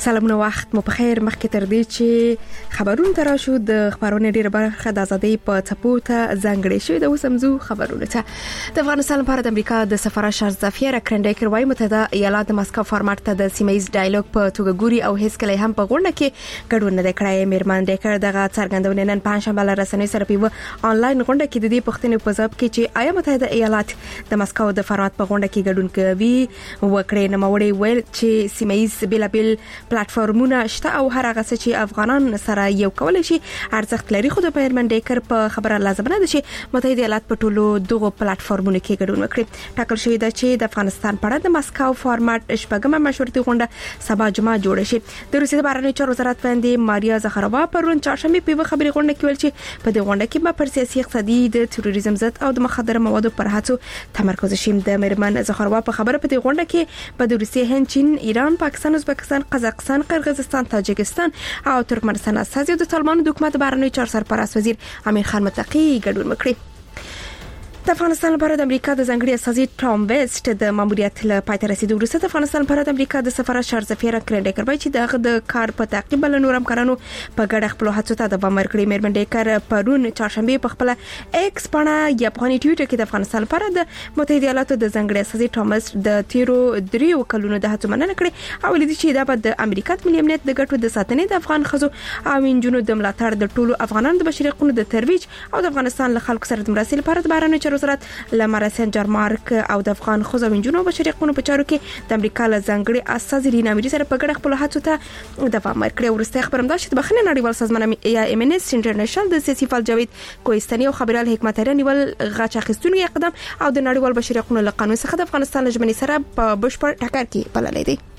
سلامونه وخت مو بخیر. مخکې تر دې چې خبرونه تر شو د خبرونو ډیره برخه د ازادۍ په څپو ته ځانګړې شوې د وسمزو خبرونه ته د افغانستان لپاره د امریکا د سفیر شارزافیر کرنډیکر وايي متحده ایالات د مسکو فارمات ته د سیمایي ډایالوګ په توګه ګوري او هیڅ کله هم په غونډه کې ګډون نه کړی. میرمن ډیکر دغه څرګندونه نن پنځشنبه له رسنۍ سره په آنلاین غونډه کې د دې پوښتنې په ځواب کې چې آیا متحده ایالات د مسکو د فارمات په غونډه کې ګډون کوي وکړي. نوموړي ویل چې سیمایي بیلابل پلیټفارمونه شته او هر هغه څه چې افغانان سره یو کولای شي ارزښت لري. خو د میرمن ډیکر په خبره لازم نه ده چې متحده ایالات په ټولو دغه پلیټفارمونو کې ګډون وکړي. ټاکل شوی ده چې د افغانستان په اړه د مسکو فارمات شپږمه مشورتي غونډه سبا جمعه جوړه شي. د روسیې د بهرنیو چارو وزارت باندې ماریا زخاروا پرون چهارشنبه په خبري غونډه کې ویل چې په دې غونډه کې به پر سیاسي اقتصادي د تروریزم ضد او د مخدره موادو پر هڅو تمرکز شي. د میرمن زخاروا په خبره په دې غونډه کې په روسیې، هند، چین، ایران، پاکستان، ازبکستان، قزاقستان، قرغیزستان، تاجکستان او ترکمنستان استازي د طالبانو د حکومت بهرنیو چارو سرپرست وزیر امیر خان متقی ګډون وکړي. د افغانستان لپاره د امریکا د ځانګړي استازي ټام ویسټ د ماموریت له پاتې رسیدو وروسته د افغانستان لپاره د امریکا د سفیر شارزافیر کرنډیکر وايي چې دغه د کار په تعقیب له نورم کارانو په ګډه خپل هڅو ته دوام ورکړي. میرمن ډیکر پرون چهارشنبه په خپل ایکس باندې یا په ټویټر کې د افغانستان لپاره د متحده ایالاتو د ځانګړي استازي ټام ویسټ د تیرو دریو کلونو د هڅو مننه کړې او لیدي چې دا به د امریکا ملي امنیت د ګټو د ساتنې د افغان خزو او انجونو د ملاتړ د ټولو افغانانو د بشري حقوقو د ترویج او د افغانستان له خلکو سره د مرستې لپاره د بهرنیو چارو وزارت سن جارمارک او د افغان خزو انجونو بشري حقوقو په چارو کې د امریکا له ځانګړي استازي رینا اميري سره په ګډه خپل هڅو ته دوام ورکړي. ورسته خبرم دا چې د بخښنې نړیوال سازمان یا MNS انټرنیشنل د سیاسي فعال جاوید کوهستاني او خبرال حکمت نیول غاچ اخیستونکو اقدام او د نړیوال بشري حقوقو له قانون څخه د افغانستان لجمنې سره په بشپړ ټکر کې بللې دي.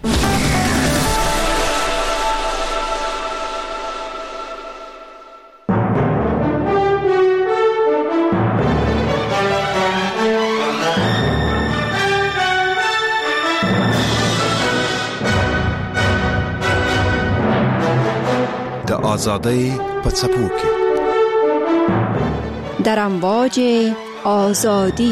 آزادی په څپو کې در امواج آزادی.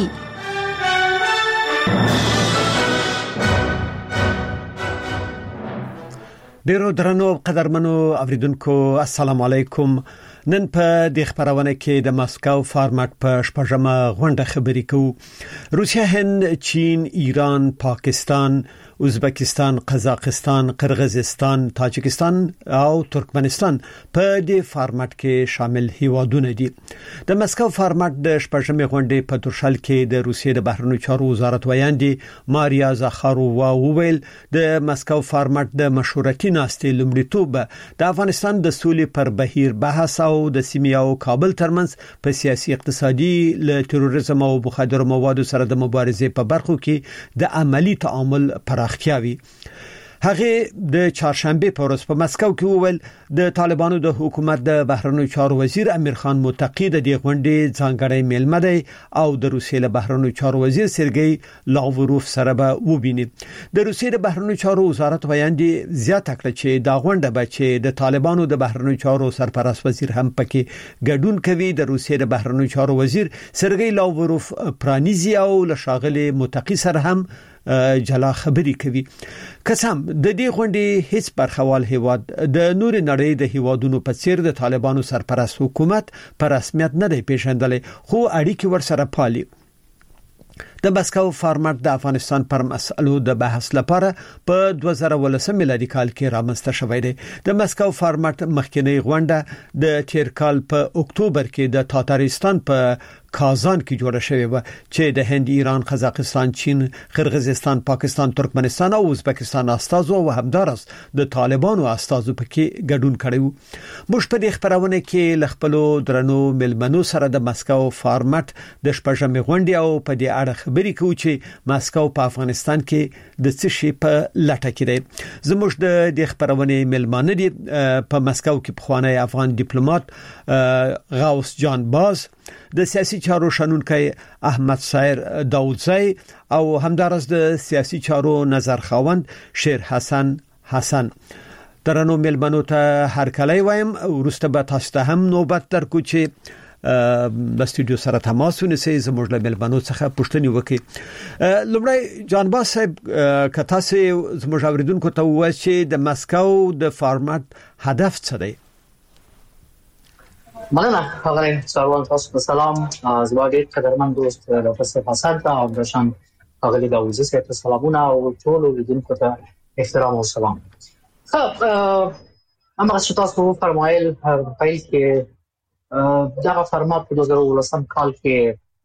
ډیرو درنو قدرمنو اوریدونکو السلام علیکم. نن په د خبرونه کې د مسکو فارمات په شپږمه غونډه خبرې کوو. روسیا، هند، چین، ایران، پاکستان، ازبکستان، قزاقستان، قرغیزستان، تاجکستان او ترکمنستان په دې فارمات کې شامل هیوادونه دي. د مسکو فارمات د شپږمې غونډې په تورشل کې د روسیې د بهرنیو چارو وزارت ویاندې ماریا زخاروا وویل د مسکو فارمات د مشورتي ناستې لومړیتوب د افغانستان د سولې پر بهیر بحث او د سیمې او کابل ترمنځ په سیاسي، اقتصادي، له تروریزم او مخدر موادو سره د مبارزې په برخو کې د عملی تعامل پراختیاوي. هغه د چهارشنبه په ورځ په مسکو کې وویل د طالبانو د حکومت د بهرنیو چارو وزیر امیر خان متقی د دې غونډې ځانګړی میلمه دی او د روسیې له بهرنیو چارو وزیر سرګی لاوروف سره به وبیني. د روسیې د بهرنیو چارو وزارت ویاندې زیاته کړه چې دا غونډه به چې د طالبانو د بهرنیو چارو سرپرست وزیر هم پکې ګډون کوي د روسیې د بهرنیو چارو وزیر سرګی لاوروف پرانیزي او له شاغلي متقی سره هم جلا خبري کوي. قسم د دې غونډې هیڅ برخوال هیواد د نور نړۍ د هیوادونو په څیر د طالبانو سرپرست حکومت پر رسمیت نه دی پیژندلې، خو اړیکې ورسره پالي. د مسکو فارمات د افغانستان پر مسلو د بحث لپاره په 2019 میلادي کال کې رامنځته شوی دی. د مسکو فارمات مخکنی غونډه د تیر کال په اکتوبر کې د تاتارستان په کازان کې جوړه شوې و چې د هند، ایران، قزاقستان، چین، قرغیزستان، پاکستان، ترکمنستان او ازبکستان استازو او همدارس د طالبانو استازو پکې ګډون کړي. موږ په دې خبرونه کې ل خپل درنو ملمنو سره د مسکو فارمات د شپږمې غونډې او په دې اړه خبرې کوو چې مسکو په افغانستان کې د څه شي په لټه کې دی. زموږ د دې خبرونه ملمانه دي په مسکو کې پخوانی افغان ډیپلوماټ غوث جان باز، د سیاسي چارو شنونکي احمد سایر داودزی او همدارس د سیاسي چارو نظر خواند شیر حسن. درنو ملمنو ته هر کله وایم ورسته به تاسو ته هم نوبت درکو چې د استودیو سره تماس ونیسي زموږ له ملمنو څخه پوښتنه وکړي. لومړی جانباز صاحب کته سي زموږ اوریدونکو ته وایي چې د مسکو د فارمټ هدف څه دی؟ مننه خبره سوال تاسو په سلام زواګه قدرمن دوست پروفیسور حسن ته او درشان هغه د اوزه سره سلامونه او ټول لیدونکو ته احترام او سلام. خب اما چې تاسو فرمایل په کې دا فرمات په 2019 کال کې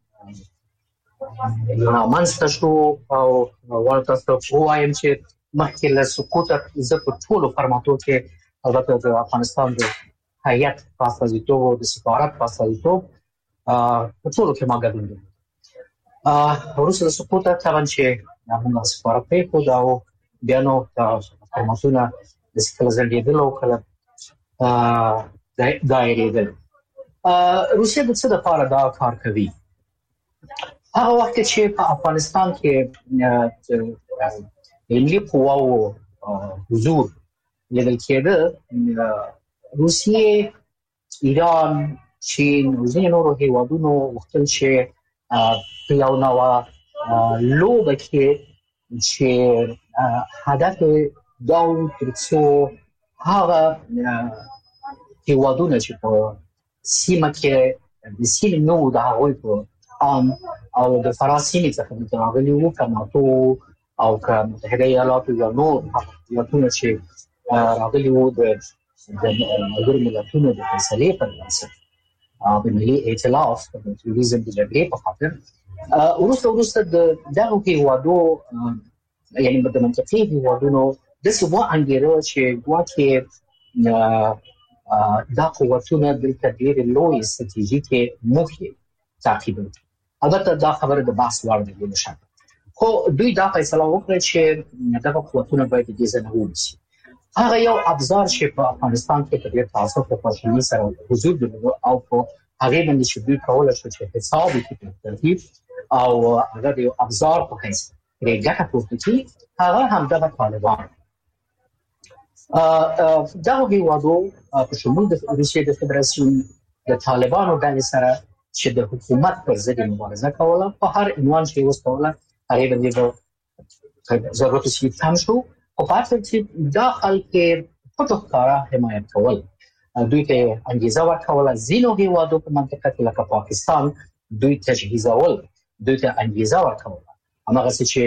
مانسته شو او ورته وایم چې مخکې له سقوط زه په ټولو فرماتو کې البته د افغانستان د هیئت پاساژیرتوب او د سفارت پاساژیرتوب په ټولو کې ما ګډون درلود. وروسته د سقوط طبعا چې موږ سفارت په خو دا بیا نو فرماتونه د سکلزلېدل او کله دایریدل. روسیه د څه لپاره دا کار کوي؟ هغه وخت چې په افغانستان کې ملي قواو حضور لیدل کېده، روسیه، ایران، چین او ځینې نورو هیوادونو غوښتل چې په یو نوع لوبه کې چې هدف دا و ترڅو هغه هیوادونه چې په سیمه کې د سیمې نو د هغوی په عام او د فرانسې څخه د راغلي وو کماتو او متحده ایالاتو یا نور هیوادونه چې راغلي وو د ملګرو ملتونو د فیصلې پر بنسټ د ملي ائتلاف د تروریزم د جګړې په خاطر وروسته د دغه هیوادو یعنی د منطقې هیوادونو د څه انګیرو چې ګواکې دا قوتونه د تدبیر لوی استراتیژیکي موخې تعقیبوي. البته دا خبره د بحث وړ ده نشه، خو دوی دا فیصله وکړه چې دغه قوتونه باید د دې ځای نه ووځي. هغه یو ابزار چې په افغانستان کې په ډېر تاسو په پښتني سره حضور درلود او په هغه باندې چې دوی کولای شو چې حساب وکړي ترتیب او هغه یو ابزار په هیڅ ریګه پورته کی هغه هم د طالبان دا هیوادو په شمول د روسیې د فدراسیون د طالبانو ډلې سره چې د حکومت پر ضد مبارزه کوله په هر عنوان چې وسوله هغه باندې ضرورت شي تم شو او په اصل چې دا خلک په ټوکاره حمایت کول دوی ته انګیزه ورکوله. ځینو هیوادو په منطقه کې لکه پاکستان دوی تجهیزول، دوی ته انګیزه ورکوله. هماغه چې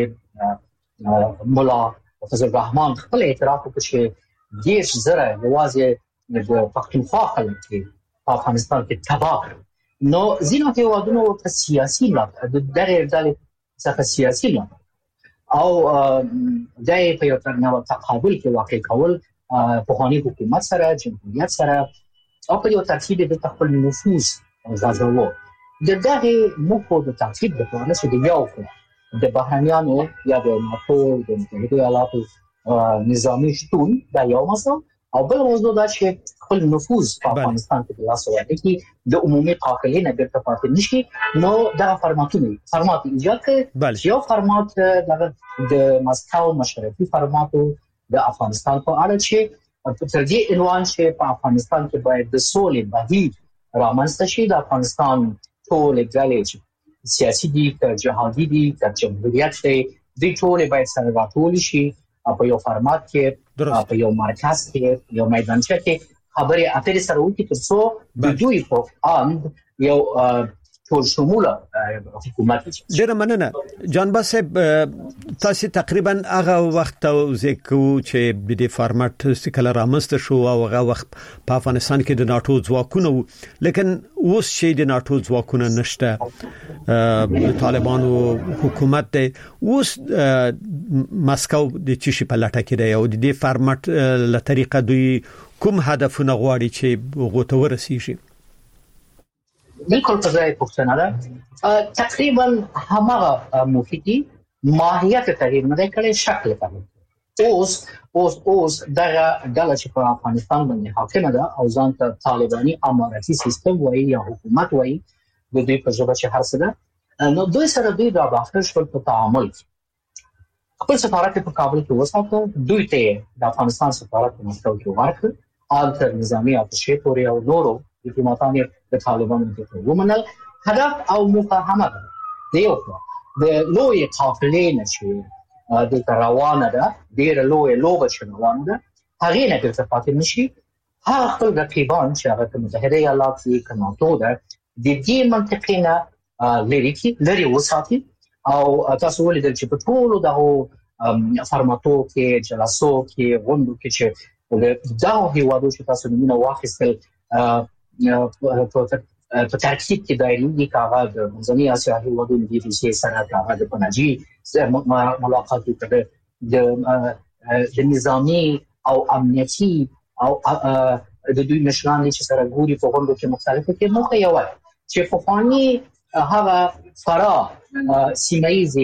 مولا فضل الرحمن خپل اعتراف وکړ چې 10,000 یوازې د پښتونخوا خلک په افغانستان کې تباه نو ځینو هیوادونو ته سیاسي ملاتړ د دغه ډلې څخه سیاسي ملاتړ او د یو تقابل کې واقع کول پوهانی حکومت سره، جمهوریت سره او په یو ترتیب د خپل نفوذ غځولو. د دغه موخو د تعقیب لپاره چې د یو د بهرنیانو یا د ناتو د متحده ایالاتو نظامی شتون دا یو مسله او بل موضوع دا چې خپل نفوذ په افغانستان کې د لاس ورکړي کې د عمومي قافلې نه بیرته پاتې نشي. نو دا فرمات ایجاد کړي. یو فرمات د مسکو مشرفي فرماتو د افغانستان په اړه چې تر دې عنوان چې په افغانستان کې باید د سولې بهیر رامنځته شي. د افغانستان ټول ډلې سیاسي دي، جهادي دي، جمهوریت دی، دوی ټول باید سره راټول شي په یو فرمات کې په یو مرکز کې یو میدانچه کې خبرې اترې سره وکړي ترڅو د دوی په اند یو ټول شموله حکومت. ډېر مننه جانباز صاحب، تاسو تقریبا هغه وخت توضیح کوو چې د دې فارمټ سکل رامنځته شو او هغه وخت په افغانستان کې د ناتو ځواکونه لیکن اوس چې د ناتو ځواکونه نشته، طالبانو حکومت دی، اوس مسکو د چشي په لټه کې دی او د دې فارمټ له طریقه دوی کوم هدفونه غواړي چې غوته ورسیږي؟ بالکل په ځای پوښتنه ده. تقریبا همغه موخې ماهیت تغییر نه کړي، شکل کړي. اوس دغه ډله چې په افغانستان باندې حاکم ده او ځان ته طالباني اماراتي سیستم وایي یا حکومت وایي د دوی په ژبه چې هر څه ده، نو دوی سره دوی د باخښ په تعامل خپل سفارت په کابل کې وساتو. دوی ته د افغانستان سفارت په مسکو کې ورکړ، آلتر نظامی اتشې پورې او نورو ډیپلوماټان د طالبانو د ومنل. هدف او موخه هم ده یو د لوی قافلې نشي د روانه ده ډېر لوی لوبه شنوانه ده هغه نه د صفات نشي هغه خپل رقیبان چې هغه متحده ایالات کې کناټو ده د دې منطقې نه لري وساتي او تاسو ولیدل چې په ټولو دغه فارماتو کې جلسو کې غونډو کې چې دا هیوادو چې تاسو نمونه واخیستل په ترکیب کې دایري کاغذ د منځنۍ اسیا هیوادونو د روسیې سره کاغذ د پناجي ملاقات د نظامی او امنیتي او د دوی مشران چې سره ګوري په غونډو کې مختلفه کې موخه یو چې په فاني هغه فرا سیمایي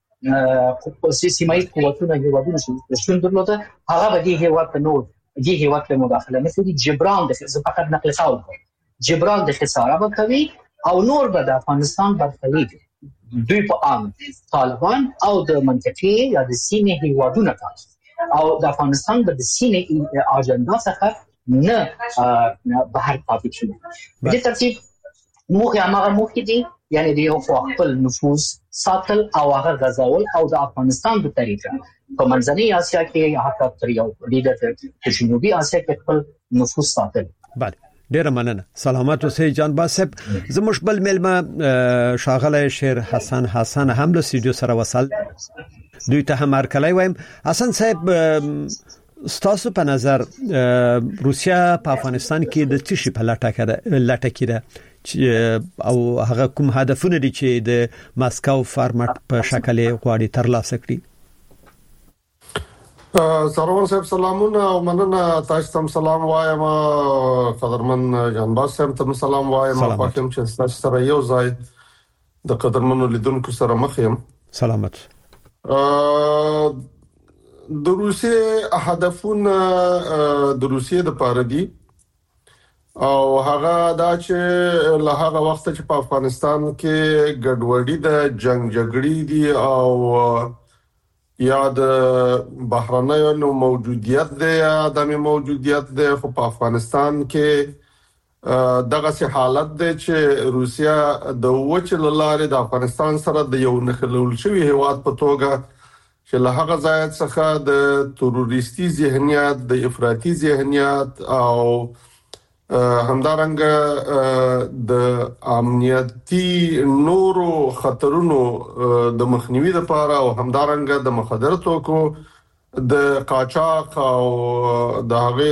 قوتونه هیوادونو چې شون درلوده هغه به دې هیواد ته مداخله نه کوي جبران د فقط نقل قول جبران د خساره به کوي او نور به د افغانستان برخلیک دوی په عام طالبان او د منطقې یا د سیمې هیوادونه کوي او د افغانستان د سیمې اجنډا څخه نه بهر پاتې کیږي. په دې ترتیب موخه دي یعنی د یو خپل نفوذ ساتل او هغه غزاول او د افغانستان په طریقه په منځنۍ اسیا کې حتی تر یو لیدل په جنوبي اسیا کې خپل نفوذ ساتل. بله ډیر مننه. سلامات اوسئ جان باسب. زموږ بل ملما شاغله شیر حسن هم له سټډیو سره وصل دوی ته هم ارکلای وایم. حسن صاحب ستاسو په نظر روسیا په افغانستان کې د څه شي په لټه کې ده او هغه کوم هدفونه دي چې د ماسکو فارمټ په شکل غواړي ترلاسه کړي؟ سرور صاحب سلامونه او مننه تاسو ته سلام وایم قدرمن جانباز صاحب ته سلام وایم پاتم چې تاسو سره یو ځای د قدرمنو لیدونکو سره مخ یم. سلامت. د روسیې هدفونه د روسیې د پاره دي او هغه دا چې له هغه وخت چې په افغانستان کې ګډوډي د جنگ جګړې دي او یا د بهرنیو موجودیت دی یا د موجودیت دی خو په افغانستان کې دغه سي حالت دی چې روسیا د وچ لاره د افغانستان سره د یو نخلول شوی هیواد په توګه چې له هغه ځای څخه د تروریستي ذهنیت د افراطي ذهنیت او همدارنګه د امنیتي نورو خطرونو د مخنیوي لپاره او همدارنګه د مخدر توکو د قاچاق او د هغه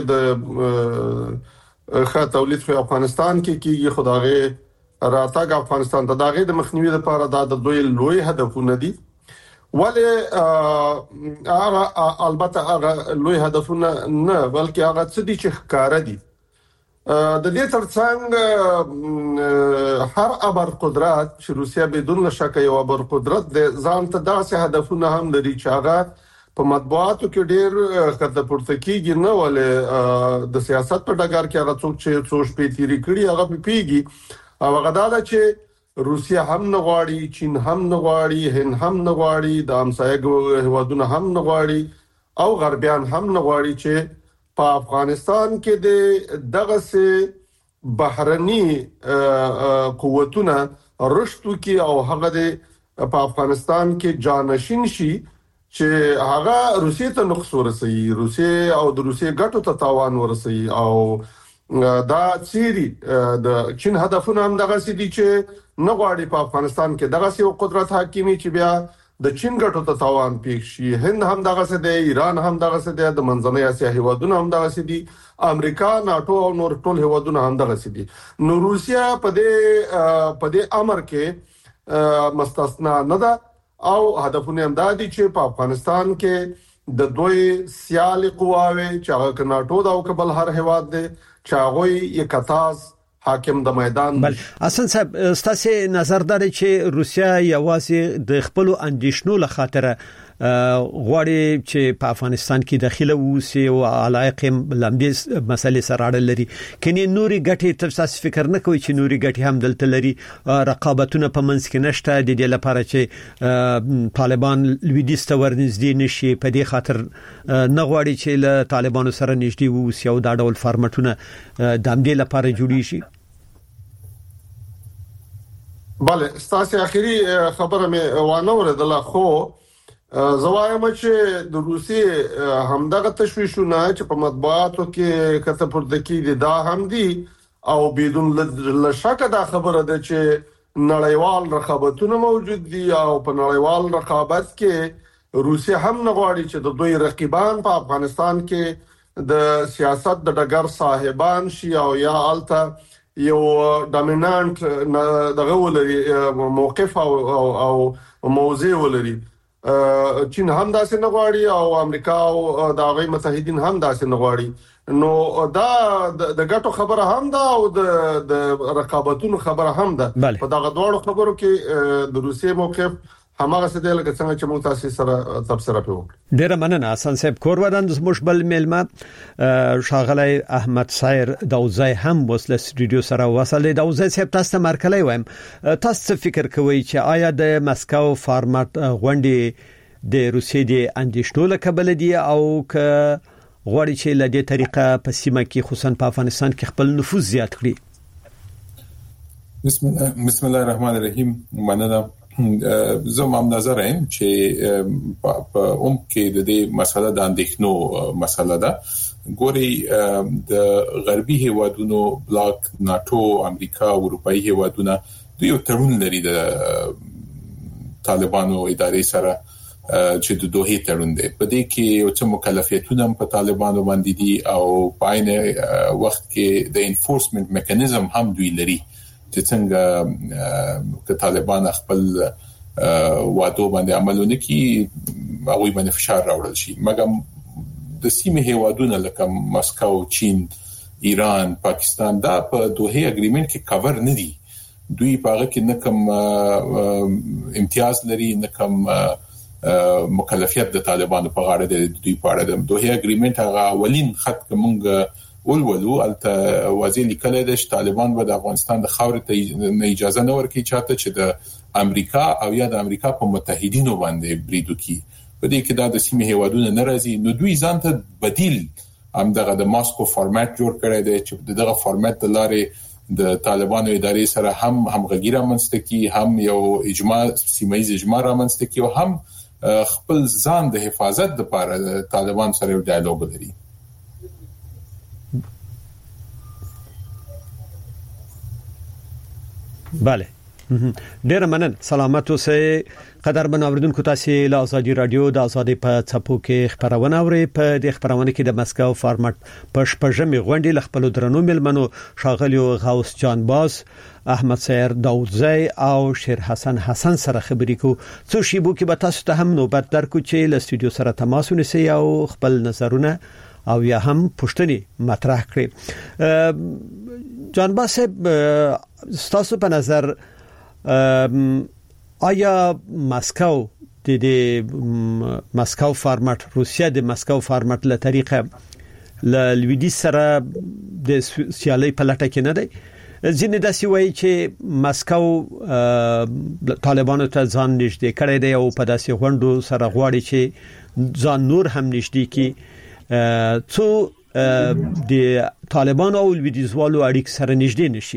د تولید په افغانستان کې کیږي خدای راتګ افغانستان ته دغه د مخنیوي لپاره د دوی لوی هدفونه دي. ولی البته هغه لوی هدفونه نه بلکې هغه څه دي چې ښکار دي. د دې ترڅنګ هر ابر قدرت چې روسیا بدون شک یو ابر قدرت د ځان ته داسې هدفونه هم لري چې هغه په مطبوعاتو کې ډېر کړه پورته کیږي نه ولې د سیاست په ډګر کې هغه څوک چې څوش پیتيري کړي هغه پیږي او هغه دا چې روسیا هم نه غواړي چین هم نه غواړي هند هم نه غواړي د همسایه هیوادونو هم نه غواړي او غربیان هم نه غواړي چې په افغانستان کې د دغه سي بهرني قوتونه رشتو کې او هغه د په افغانستان کې جانشین شي چې هغه روسیې ته نقص ورسوي روسیې او د روسیې ګټو ته تاوان ورسوي او دا چیرې د چین هدفونه هم دغه سي دي چې نه غواړي په افغانستان کې دغه سي قدرت حاکمي چې بیا د چین ګټو ته تاوان پیښ شي. هند هم دغه څه دی ایران هم دغه څه دی د منځنۍ اسیا هیوادونه هم دغه څه دي امریکا ناتو او نور ټول هیوادونه هم دغه څه دي. نو روسیا په دې امر کې مستثنا نه ده او هدفونه هم دا دي چې په افغانستان کې د دوی سیالي قواوي چې ناتو دا او کبل هر هیواد دی چې هغه یې کتاز حاکم د میدان. بل حسن صاحب ستاسو نظر درې چې روسیا یوازې د خپل اندیشنو لخاطر غواړي چې په افغانستان کې داخله ووسي او علاقه لمدې مسلې سره اړه لري کینې نوري ګټې تاسو فکر نه کوي چې نوري ګټې هم دلته لري رقابتونه په منځ کې نشته د دې لپاره چې طالبان لویدیځ ته ورنږدې نشي په دې خاطر نه غواړي چې له طالبانو سره نږدې ووسي او دا ډول فارمټونه د همدې لپاره جوړی شي. bale ستاسو اخیری خبره مې وانه ورېدله خو زوایم چې د روسي همدغه تشویشونه چې په مطبوعاتو کې کته پردکی دي دا هم دي او بدون لشک دا خبره ده چې نړیوال رقابتونه موجود دي او په نړیوال رقابت کې روسي هم نغواړي چې د دوی رقیبان په افغانستان کې د سیاست د ډګر صاحبان شي او یا الته یو ډامینانت دغه ولري موقف او موضوع ولري چین هم داسې نه غواړي او امریکا او د هغوی متحدین هم داسې نه غواړي نو دا د ګټو خبره هم ده او د رقابتونو خبره هم ده په دغه دوه خبرو کې د روسیې موقف همغه څه دی لکه څنګه چې موږ تاسو سره تبصره کوو. ډیره مننه حسن صاحب کورودان د زموږ بل میلمه شاغلی احمد سایر داوزای هم وسله سټوډیو سره وصل داوزای صاحب تاسو مرکلای وایم تاسو فکر کوئ چې آیا د مسکو فارمات غونډې د روسیې د اندیشنو لکبل دي او ک غواړي چې له دې طریقه په سیمه کې خصوصا په افغانستان کې خپل نفوذ زیات کړي. بسم الله الرحمن الرحیم. مننه. زه هم نظر یم چې په کې د دې مسله د اندېښنو مسله ده. ګوري د غربي هیوادونو بلاک ناتو امریکا او اروپאי هیوادونه دوی یو تړون لري د طالبانو ادارې سره چې د دوه تړون دی. په دې کې یو څه مکلفیتونه په طالبانو باندې دي او په عین وخت کې د انفورسمنت میکانیزم هم دوی لري چې څنګه که طالبان خپل وعده باندې عملونه کوي هغه باندې فشار راوړل شي. مګر د سیمه هیوادونه لکه مسکو، چین، ایران، پاکستان دا په دوه اګریمنت کې کور نه دي. دوی په هغه کې نه کوم امتیاز لري نه کوم مکلفیت د طالبانو په غاړه د دوی په اړه د دوه اګریمنت هغه اولین خط کومه ولولو الته واضح لیکل دي چې طالبان به د افغانستان د خاورې ته اجازه نه ورکړي چاته چې د امریکا او یا د امریکا په متحدینو باندې بریدو کی. په دې کې د سیمه هیوادونو ناراضي نو دوی ځان ته بدیل هم دغه د ماسکو فارمات جوړ کړی دی چې دغه فارمات د لارې د طالبانو ادارې سره هم همغږي رامنځته کی هم یو اجماع سیمایي اجماع رامنځته کی او هم خپل ځان د حفاظت لپاره د طالبان سره یو ډایالوګ لري. بله ډیر مننه. سلامت اوسئ قدرمن اوریدونکو. تاسو له ازادي رادیو د ازادي په څپو کې خبرونه اورئ. په دې خبرونه کې د مسکو فارمات په شپږمې غونډې ل خپل درنو ملمنو شاغلی غوث جان باز، احمد سایر داوزای او شیر حسن سره خبرې کو. څو شیبو کې به تاسو ته هم نوبت درکو چې له سټوډیو سره تماس ونیسئ او خپل نظرونه او یا هم پوښتنې مطرح کړئ. جان باز ستاسو په نظر آیا مسکو د مسکو فارمات روسیا د مسکو فارمات له طریقه ل لویدیز سره د سیالي په لټه کې نه دی؟ ځینې داسې وایي چې مسکو طالبانو ته ځان نږدې کړی دی او په داسې غونډو سره غواړي چې ځان نور هم نږدې کړي څو د طالبانو او لویدیزوالو اړیک سره نږدې نشي.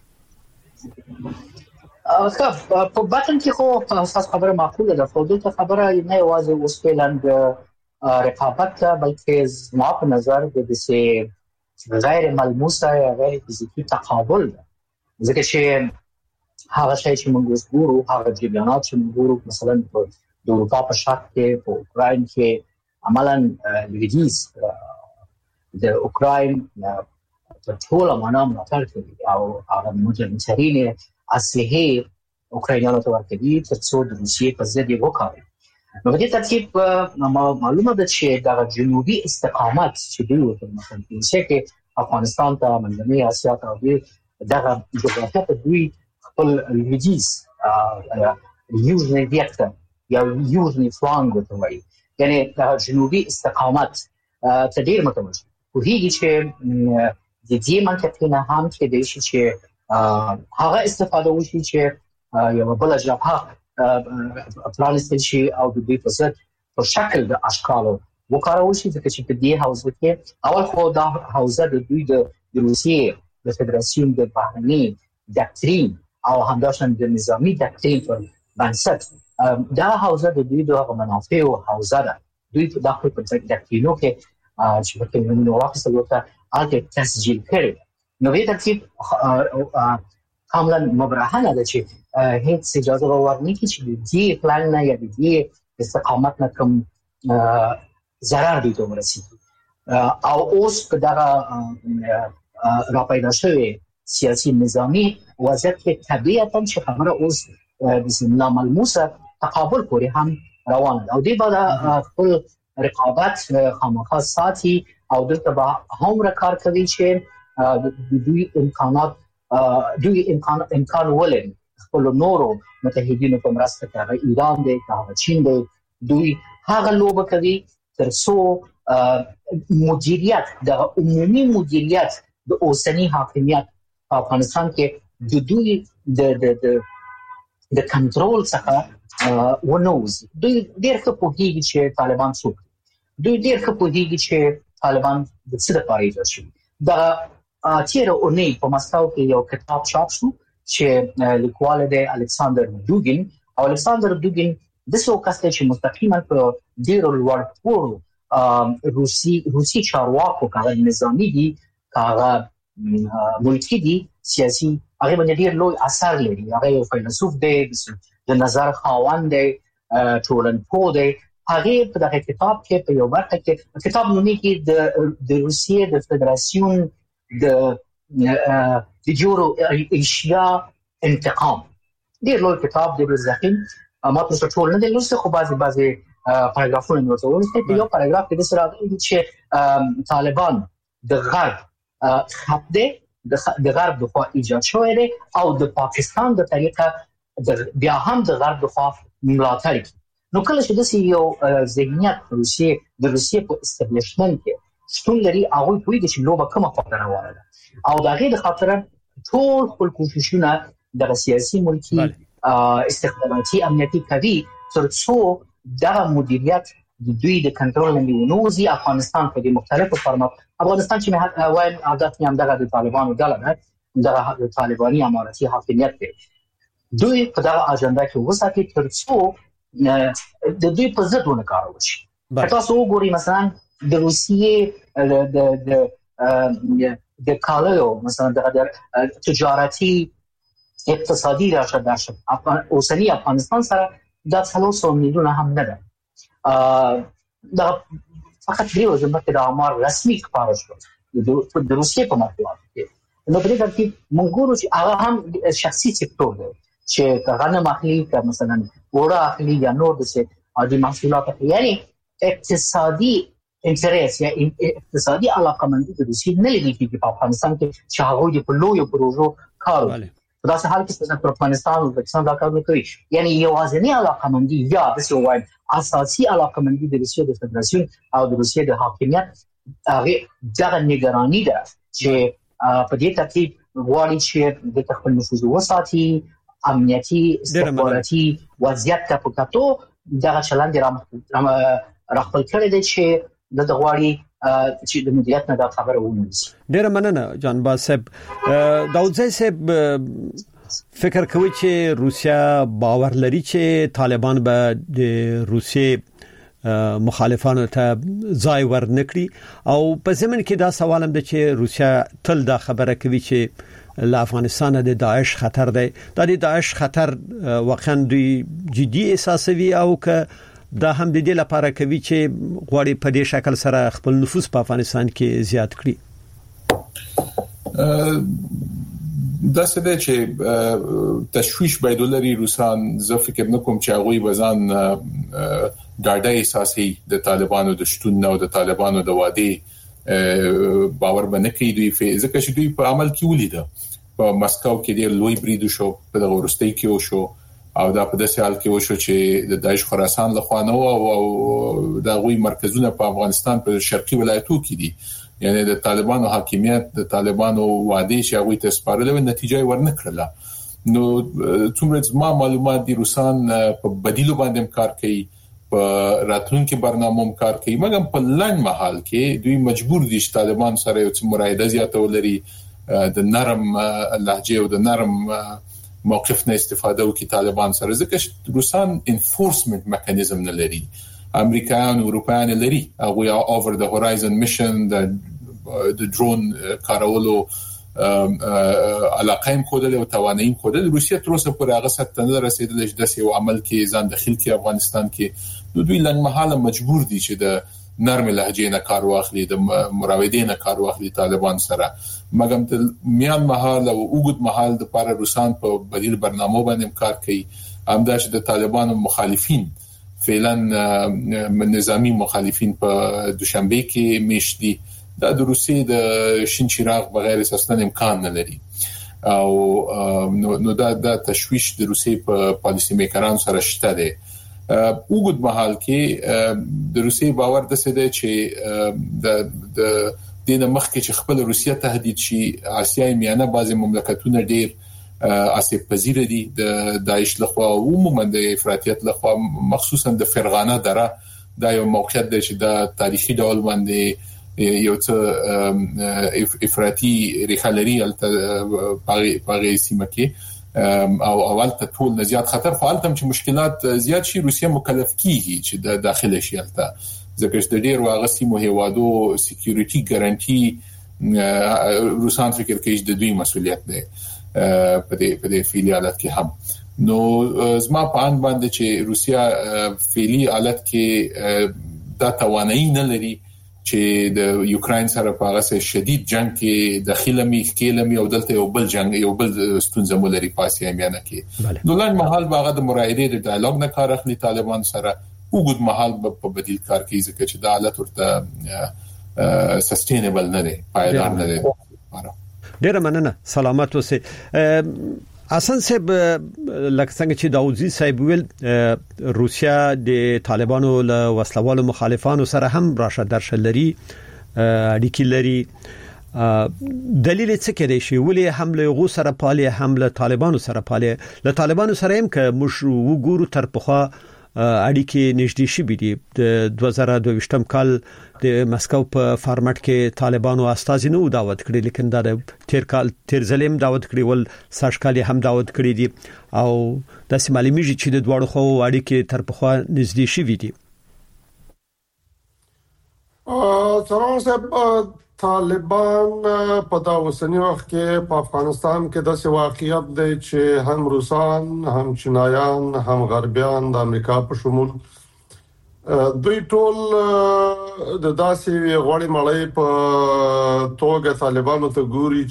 په باطن کې خو اساس خبره معقوله ده. خو دغه خبره نه یوازې اوس فعلا رقابت بلکې ما په نظر د دې غیر ملموسه یا غیر فزیکی تقابل ده. ځکه چې هغه شی چې موږ وګورو هغه جریانات چې موږ وګورو مثلا په اروپا په شرق کې په اوکراین کې عملاً لویدیز د اوکراین په ټول معنا ملاتړ کوي او هغه مجرمین اسلحه اوکراینانو ته ورکړي ترڅو د روسیې په ضد یې وکړي. نو په دې ترتیب معلومه ده چې د جنوبي استقامت چې دوی ورته مثلا کې افغانستان ته منځنۍ اسیا ته دغه جغرافیه ته دوی خپل لویدیز یوزنی ویکتر یا یوزنی فلانګ ورته وایي، یعنی د جنوبي استقامت ته ډیر متوجه کوي چې د دې منطقې نه هم کې د شي چې هغه استفاده وشي چې یو بل جبهه پرانستل شي او د دې په ضد په شکل د اشکالو وکړول شي. ځکه چې په دې حوزه کې اول خو دا حوزه د دوی د روسیې د فدراسیون د بهرني ډاکټرین او همداشان د نظامی دکترین پر بنسټ دا حوزه د دوی د منافع او حوزه ده. دوی په داخل په دکترینو کې چې په نو وخت سره هغه تسجیل کړي. نو دې ترتیب کاملا مبرهنه ده چې هیڅ اجازه ورنه کی چې دې پلان نه یا دې استقامت نه کوم ضرر دي ته ورسیږي. او اوس په دغه راپیدا شوی سیاسي نظامی وضعیت کې طبیعتاً چې خبره اوس د ناملموسه تقابل پورې هم روان ده او دې بعد خپل رقابت خامخا ساتي او دلته به هم کار کوي چې دوی امکان ولري خپل نورو متحدینو په مرسته کې ایران دی که چین دی دوی هغه لوبه کوي ترڅو مدیریت د عمومي مدیریت د اوسنی حاکمیت په افغانستان کې د دوی د کنټرول څخه ونوز. دوی ډېر ښه پوهیږي چې طالبان څوک دي. دوی ډېر ښه پوهیږي چې طالبان د څه لپاره ایجاد شوي. د تیر اونۍ په مسکو کې یو کتاب چاپ شو چې لیکوال دی الکساندر دوګین او الکساندر دوګین د څو کس چې مستقیما په ډېرو لوړ پوړو روسي چارواکو کاغه نظامی دي کاغه ملکی دي سیاسي هغه باندې ډېر لوی اثر لري. هغه یو فیلسوف دی د نظر خاوند دی ټولنپوه دی. هغه په دغه کتاب کې په یو برخه کې کتاب نومي کې د روسیې د فدراسیون د جورو ایشیا انتقام ډېر لوی کتاب دی زخیم ما تاسو ټول نه دی لوستي خو بعضي پاراګرافونه نو ورته په یو پاراګراف کې د سره راغلي چې طالبان د غرب خط دی د غرب د خوا ایجاد شوی دی او د پاکستان د طریقه بیا هم د غرب د خوا ملاتړ کوي. نو کله چې د یو ذهنیت روسیې په استابلیشمنت کې شتون لري هغه پوهیږي چې لوبه کومه خطر روانه ده او دا غي د خطر ټول خپل کوششونه د سیاسي ملکی استخباراتي امنیتي کوي ترڅو دا مدیریت د دوی د کنټرول لاندې ونوزي. افغانستان په دې مختلفو فارمات افغانستان چې وایم عادت نه هم دغه طالبانو ډله ده دغه طالباني اماراتي حاکمیت دی. دوی په دغه اجنډا کې وساتي ترڅو د دوی په ضد ونه کار وشي. تاسو وګورئ مثلا د روسیې د کالیو مثلا د تجارتي اقتصادي راشد اوسنی افغانستان سره دا 300 میلیون هم نه ده. دا فقط دیو چې مکه د امر رسمي خبره شو د روسیې په مطبوعاتو کې. نو په دې ترتیب موږ ګورو چې هغه هم شخصي سکتور دی چې غنم اخلي که مثلا وړه اخلي یا نور د څه عادي محصولات یعنی اقتصادي انټرس یا اقتصادي علاقمندي د روسیې نه لري په افغانستان کې چې هغه په لویو پروژو کار کوي. په داسې حال کې چې افغانستان او پاکستان دا کار کوي یعنی یوازینی علاقمندي یا د څه وايي اساسي علاقمندي د روسیې د فدراسیون او د روسیې د حاکمیت هغه دغه نگرانی ده چې په دې ترتیب غواړي چې د خپل نفوذ وساتي امنیتي استخباراتي وضعیت ته په کتو دغه چلند راخپل کړی دی چې د غواړي چې د مدیریت نه دا خبره ونیسي. ډیره مننه جانباز صاحب. داودزی صاحب فکر کوي چې روسیا باور لري چې طالبان به د روسیې مخالفانو ته ځای ورنکړي او په زمين کې دا سوال هم ده چې روسیا تل دا خبره کوي چې له افغانستان د داعش خطر دی. د داعش خطر واقعا دوی جدي احساسوي او که دا هم د دې لپاره کوي چې غواړي په دې شکل سره خپل نفوذ په افغانستان کې زیات کړي. دا څه دی چې تشویش باید ولري روسان. زه فکر نکوم چې هغه بزان ډاډه احساسي د طالبانو د شتون او د طالبانو د وادي باور باندې کوي. دوی ځکه چې دوی په عمل کې ولیده په مسکو کې ډېر لوی بریدو شو په دغه ورستۍ کې وشو او دا په داسې حال کې وشو چې د داعش خراسان له خوانه او د غوي مرکزونه په افغانستان په شرقي ولایتو کې دي. یعنی د طالبانو حاکمیت د طالبانو وعده چې هغه ته سپارلو نتیجه ورنکړه. نو څومره ما معلومات دي روسان په بدیلو باندې کار کوي په راتلونکي برنامه کار کوي مګر په لنډ مهال کې دوی مجبور دي چې طالبان سره یو څه مرایده زیاته ولري د نرم لهجه او د نرم موقف نه استفاده وکړي طالبان سره، ځکه روسان انفورسمنت میکانیزم نه لري. امریکایان او اروپایان لري هغه اوور د هورایزن میشن د درون کارولو علاقه کودل او توانایم کودل. روسیه تر اوسه پورې هغه سره نه رسیدل چې د سیو عمل کې ځان داخل کې افغانستان کې دوی لنډمحاله مجبور دي چې د نرم لهجې نه کار واخلي، د مراودې نه کار واخلي طالبان سره، مګم د میان محل او اوګد محل د لپاره روسان په بدیل برنامه باندې کار کوي. همدا چې د طالبانو مخالفین فعلا نظامی مخالفین په دوشنبه کې میشتي د روسیې د شین چراغ بغیر اساساً امکان نه لري او نو دا تشویش د روسیې په پالیسی میکرانو سره شته دی. اوګد محل کې د روسیې باور د څه دی چې د دینه مخکې چې خپل روسیه تهدید شي، آسیای میانه بعضی مملکتونه ډیر آسیب پذیر دي د داعش لخوا او عموما د افراطیت لخوا، مخصوصا د فرغانه دره دا یو موقعیت دی چې د تاریخي ډول باندې یو څه افراطي ریخلري په سیمه کې او اول ته ټول نه زیات خطر فعالتم چې مشکلات زیات شي روسیه مکلف کیږي چې د داخله شي البته ځکه چې د ډیر واغسي موهوادو سکیورټي ګارانټي روسان فکر کوي چې د دوی مسولیت دی په دې فعالیت کې هم. نو زما په اند باندې چې روسیا فعلی حالت کې د توانایي نه لري چې د یوکرين سره په هغه شدید جنگ کې داخله میخکلمي او دلته یو بل جنگ یو بل ستونزه مولري پاسي میانه کې نو لاندې محل باغه د مرایدې د ډایالوګ نه کار اخلي طالبان سره وګد محل په بدیل کار کوي ځکه چې د حالت ورته سستینبل نه دی، پایدار نه دی. ډیره مننه، سلامت اوسئ. حسن صاحب لکه څنګه چې داوودزی صاحب ویل روسیا د طالبانو له وسلوالو مخالفانو سره هم راشه درشه لري، اړیکې لري. دلیل څه کېدای شي ولې حمله غو سره پالي، حمله طالبانو سره پالي؟ له طالبانو سره هم که مش وګورو تر پخوا اړیکې نږدې شي دي. د 2022م کال د مسکو په فارمټ کې طالبانو استازي نو دعوت کړی، لیکن دا تیر ځلیم دعوت کړی ول ساشکالي هم دعوت کړی دي او د سیمالي میږي چې د دوړو خو اړیکې تر پخوا نږدې شي دي. څنګه طالبان په دا وسنی وخت کې په افغانستان کې د واقعیت دی چې هم روسان، هم چینایان، هم غربیان د امریکا په شمول دوی ټول د داسې غوړې مړې په توګه طالبانو ته ګوري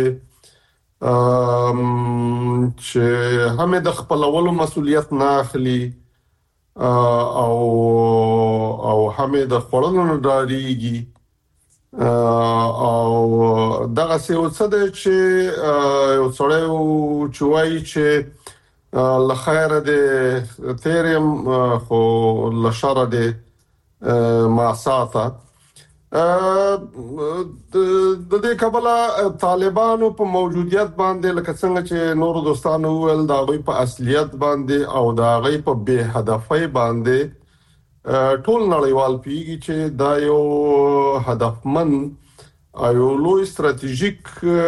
چې هم د خپلولو مسولیت نه اخلي او هم د خپلولو نه ډاریږي او دغه څه څه د چې یو څړیو چوي چې لخيره د تیرم خو لشره د ماساته د دې کبله طالبانو په موجودیت باندې لکه څنګه چې نور دوستانو ول دا غي په اصليت باندې او دا غي په به هدفي باندې ټول نړیوال پیږي چې دا یو هدفمن او لوی استراتیژیک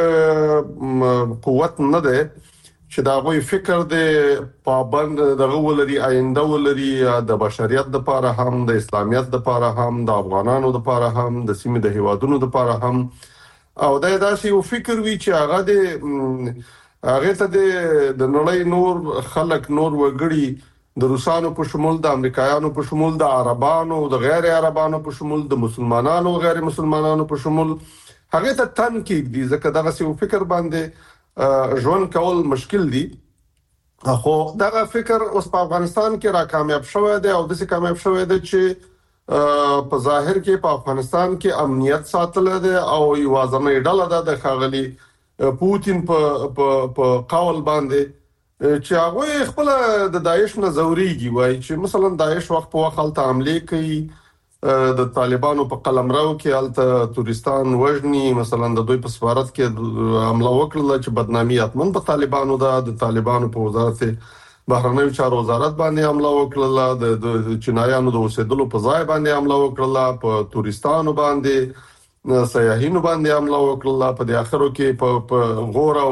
قوت نه ده چې دا غوي فکر د پابند دغه ولري آینده ولري د بشریت لپاره هم د اسلامیت لپاره هم د افغانانو لپاره هم د سیمې د هیوادونو لپاره هم او دا داسې یو فکر وی چې هغه ته د نړۍ نور خلک نور وګړي د روسانو په شمول د امریکایانو په شمول د عربانو د غیر عربانو په شمول د مسلمانانو او غیر مسلمانانو په شمول هغه ته تنقید دي ځکه دغه یو فکر باندې ژوند کول مشکل دي. خو دغه فکر اوس په افغانستان کې را کامیاب شوی دی او د څه کامیاب شوی دی چې په ظاهر کې په افغانستان کې امنیت ساتل دي او یوازنۍ ډله ده د خاغلی پوتین په قول باندې چې هغه خپل د داعش نه زوريږي وای چې مثلا داعش وخت په وخت حمله کوي د طالبانو په قلمرو کې الته تورستان وژني، مثلا د دوی په سفارت کې حمله وکړه چې بدنامي اتمن په طالبانو د طالبانو په وزارت بهرنیو چارو وزارت باندې حمله وکړه، د چینایانو د اوسېدلو په ځای باندې حمله وکړه، په تورستانو باندې سیاحینو باندې حمله وکړه، په اخرو کې په غور او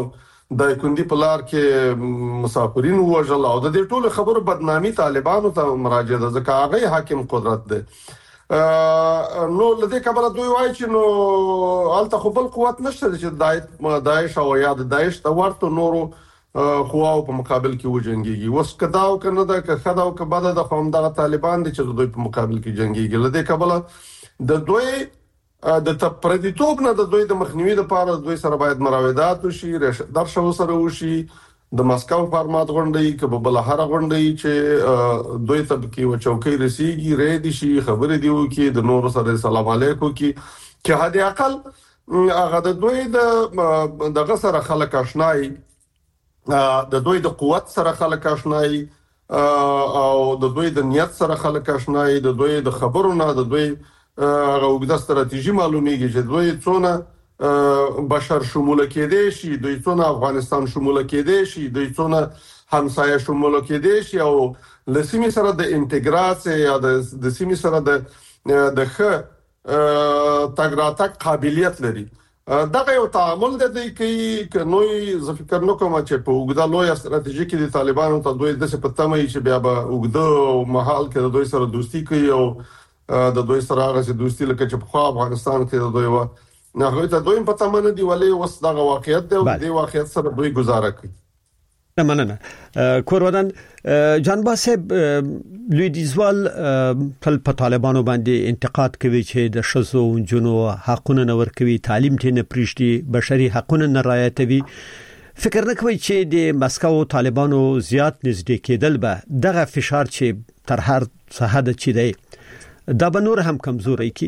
د کندي په لار کې مسافرین وژل او د دې ټولو خبرو بدنامي طالبانو ته مراجعه ده ځکه هغه حاکم قدرت ده. نو لدې کبره دوی وایي چې نو الته خو بل قوت نشته چې داعش او یا د داعش د ورته نورو قواو په مقابل کې وجنګيږي. وس کداو کنه دا که خداو که بده د قوم دغه طالبان دي چې د دوی په مقابل کې جنګيږي. لدې کبله د دوی د تپردیتوب نه د دوی د مخنیوي لپاره دوی سره باید مراودات وشي، درشه سره وشي، د مسکو فارمات غونډي کې بل هر غونډي چې دوی ته کې و چوکۍ رسیږي ریډي شي خبرې دی وکي د نور سره سلام علیکم کې هدا اقل هغه د دوی د سره خلک آشنای د دوی د قوت سره خلک آشنای او د دوی د نیت سره خلک آشنای د دوی د خبرونه د دوی غوږه ستراتیژي معلومیږي چې دوی څونه بشر شمول کېدې شي، دوی څونه افغانستان شمول کېدې شي، دوی څونه همسایه شمول کېدې شي او لسیمه سره د انټګراسي یا د سیمه سره د ښه تګراتک قابلیت لري. دا یو تعامل دی کې نوې ز فکر نو کوم چې په وګړه لوی ستراتیژي کې د طالبانو ته دوی د څه پته مې چې بیا به وګړه محل کې دوی سره دوستي کوي او د دوی سره هغه دوستي لکه چې په افغانستان کې د دوی و نه هغه ته دوی په تمنه دی ولې وس دغه واقعیت دی او د واقعیت سره دوی گزاره کوي. مننه کورودان جانبا صاحب لویدیزوال په طالبانو باندې انتقاد کوي چې د شذو جنو حقونه نور کوي، تعلیم ته نه پریشتي، بشري حقونه نه رعایتوي. فکر نه کوي چې د مسکو طالبانو زیات نږدې کېدل به دغه فشار چې تر هر څه حد چي دی دا به نور هم کمزوري کی؟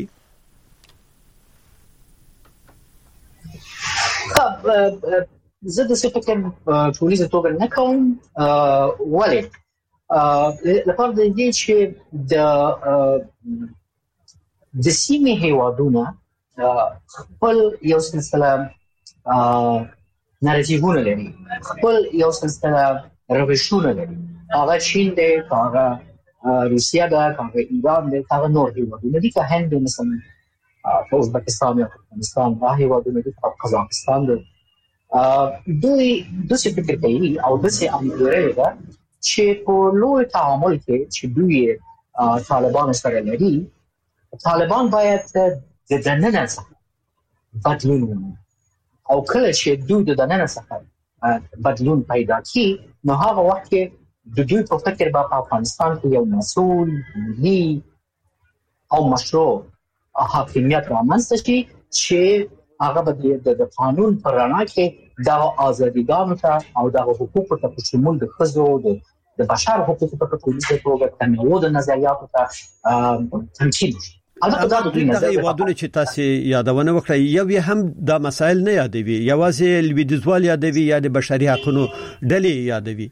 زه د څه فکر ټولې توګه نه کوم ولې لپاره د دې چې د سیمې هیوادونه خپل یو سلسله نارټیوونه لري، خپل یو سلسله روشونه لري. هغه چین دی، هغه روسیا ده، هغه ایران ده، هغه نور هیوادونه دي، که هند مثلا ازبکستان یا افغانستان، هغه هیوادونه دي، قزاقستان ده. دوی داسې فکر کوي او داسې اندېښنه ده چې په لوی تعامل کې چې دوی طالبان سره لري، طالبان باید د دننه څخه بدلون ومني او کله چې دوی د دننه څخه بدلون پیدا کړي نو هغه وخت کې د دوی په فکر به په افغانستان کې یو مسؤل، ملي او مشروع حاکمیت رامنځته شي چې هغه به د قانون پر رڼا کې د آزادیګانو ته او د حقوقو ته په شمول د ښځو د بشر حقوقو ته په ټولنیزه توګه تنوع د نظریاتو ته تمثیل شي. دغه هیوادونه چې تاسو یادونه وکړئ یو هم دا مسایل نه یادوي، یوازې لویدیزوال یادوي یا د بشري حقوقو ډلې یادوي.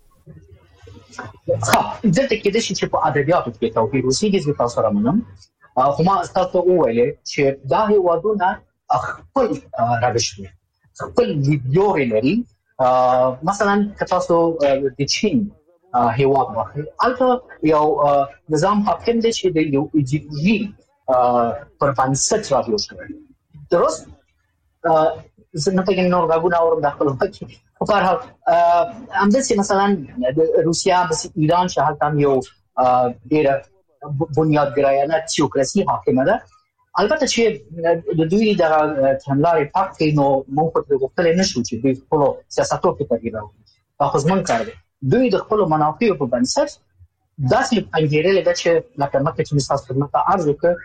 دلته کې د شي چې په ادبیاتو کې توپیر اوسېږي چې تاسو رامنم خو ما تاسو وویل چې دا هیوادونه خپل روش لري، خپل لیدلوري لري. مثلا که تاسو د چین هیواد واخلئ، البته یو نظام حاکم دی چې د یو ایدئولوژي پر بنسټ راځي شوی. درست زه نه پېژنم نور غوونه اورم د خپل وخت په هر حال همداسې مثلا د روسیا د ایران چې هلته یو ډېره بنیادګرایانه تیوکراسي حاکمه ده. البته چې د دوی د تملاري پاکي نو موږ په وختل نه شو چې دوی خپل سیاستو کې تغییر راوړي. تاسو څنګه کار دوی د خپل منافعو په بنسټ داسې انګیرل دا چې لکه مکه چې مثال خدمت عرض وکړ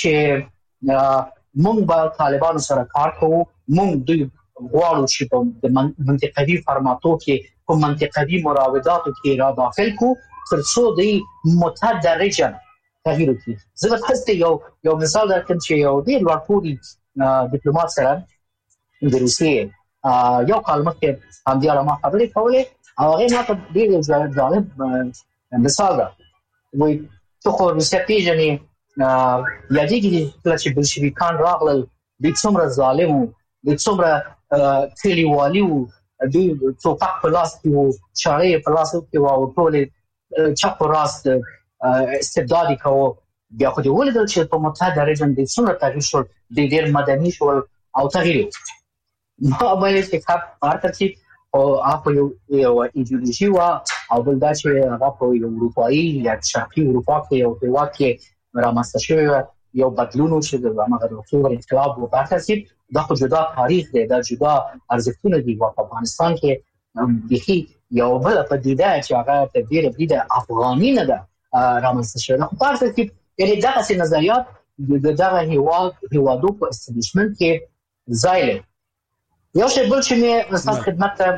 چې موږ به طالبانو سره کار کوو، موږ دوی غواړو چې په منطقوي فارماتو کې په منطقوي مراوداتو کې را داخل کو ترڅو دوی متدرجا تغییر وکړي. زه تاسو یو مثال درکړم چې یو ډېر لوړپوړي ډیپلوماټ سره د روسیې یو کال مخکې همدې ما خبرې کولې او هغه ما ته ډېر ځانب مثال ده. وایي ته خو روسیه پیژنې، یادېږي چې بلشویکان راغلل، دوی څومره ظالم وو، دوی څومره کلیوالي وو، دوی ټوپک په لاس کې وو، چاړې په لاس کې وو او ټولې چپ و راست استبدادي کوو. بیا خو دې ولیدل چې په متدرجا دوی څومره تغییر شول، دوی ډېر مدني شول او تغییر ما ویل چې کار ترتیب او هغه یو ایدئولوژي او بل دا چې هغه په اروپאי یا شرقي اروپا کې یو هیواد کې رامنځته شوی یو بدلون چې د هغه د اکتوبر انقلاب و بحثي دا خو جدا تاریخ دی دا جدا ارزښتونه دي په افغانستان کې بخي یو بل پدیده چې هغه تبدیل پدیده افغاني نه ده رامنځته شوی نو په تاسو کې یعنی دا څه نظریات دغه هیوادو په استابلیشمنت کې ځای لري یو شی بل چې مې ستاسو خدمت ته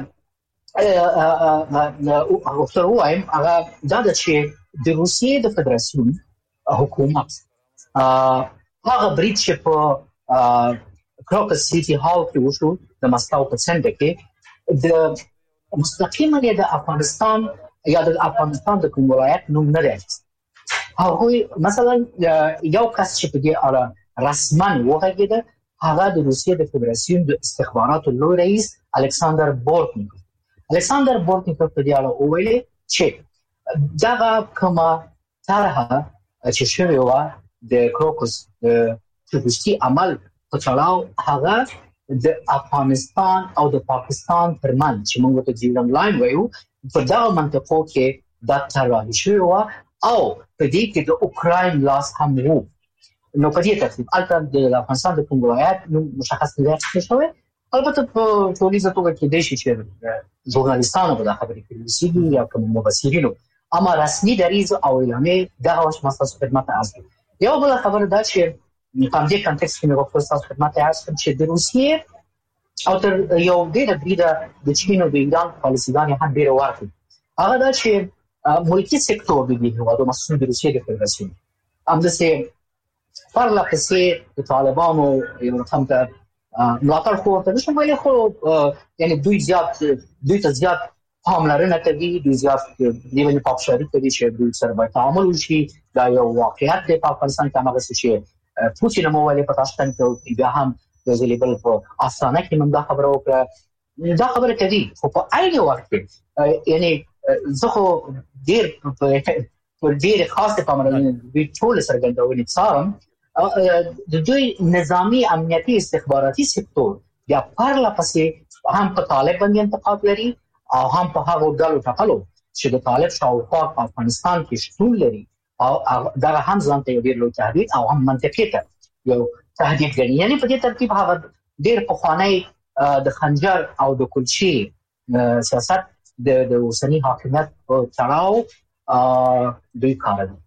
وایم هغه دا چې د روسیې د فدراسیون حکومت هغه برید چې په کروکس سیټي هال کې وشو د مسکو په څنډه کې د مستقیما د افغانستان یا د افغانستان د کوم ولایت نوم نه دی هغه مثلا یو کس چې په دې اړه رسما وغږېده هغه د روسیې د فدراسیون د استخباراتو لوی رئیس الکساندر بورتنیکوف په دې اړه وویل چې دا کومه طرحه چې شوی و د کروکس د تروریستي عمل په تړاو هغه د افغانستان او د پاکستان ترمنځ چې موږ ته جیرن لاین وایو په دا منطقو کې دا طرحه شوی و او په دې کې د اوکراین لاس هم وو نو په دې ترتیب البته د افغانستان د کوم ولایت نو مشخص نه شوی البته په ټولیزه توګه کې د شي چې ژورنالیستانو په خبرې کې سیدي یا کوم مبصرینو اما رسمي دریځ او اعلانې دا اوس مسله خدمت ارزو یو بل خبره دا چې په دې کانټکست کې موږ تاسو خدمت ارزو چې د روسیې او تر یو ډېر بریده د چین او د ایران پالیسیګان هم ډېر ورته هغه دا چې ملکی سکتور د دې هیوادو مسؤل د روسیې د فدراسیون همداسې پرله پسې د طالبانو یو رقم ته ملاتړ کوي نشم ویلي خو یعنی دوی ته زیات پاملرنه کوي دوی زیات دیونه پاپشاري کوي چې دوی سره باید تعامل وشي دا یو واقعیت دی په افغانستان کې هغه چې پوتین مو ویلي په تاشکند کې بیا هم د زلیبل په افغانستان کې موږ دا خبره وکړه دا خبره کوي خو په عین وخت کې یعنی زه خو ډېر خاصه پاملرنه دوی ټول سرګندونې څارم د دوی نظامی امنیتي استخباراتي سکتور یا پرله پسې هم په طالب باندې انتقاد لري او هم په هغه ډول ټاکلو چې د طالب شاوخوا په افغانستان کې شتون لري او دا هم ځان ته ډېر لوی تهدید او هم منطقي ته یو تهدید ګڼي یعنی په دې ترتیب هغه ډېر پخوانی د خنجر او د کلچې سیاست د اوسنی حاکمیت په تړاو دوی کار کوي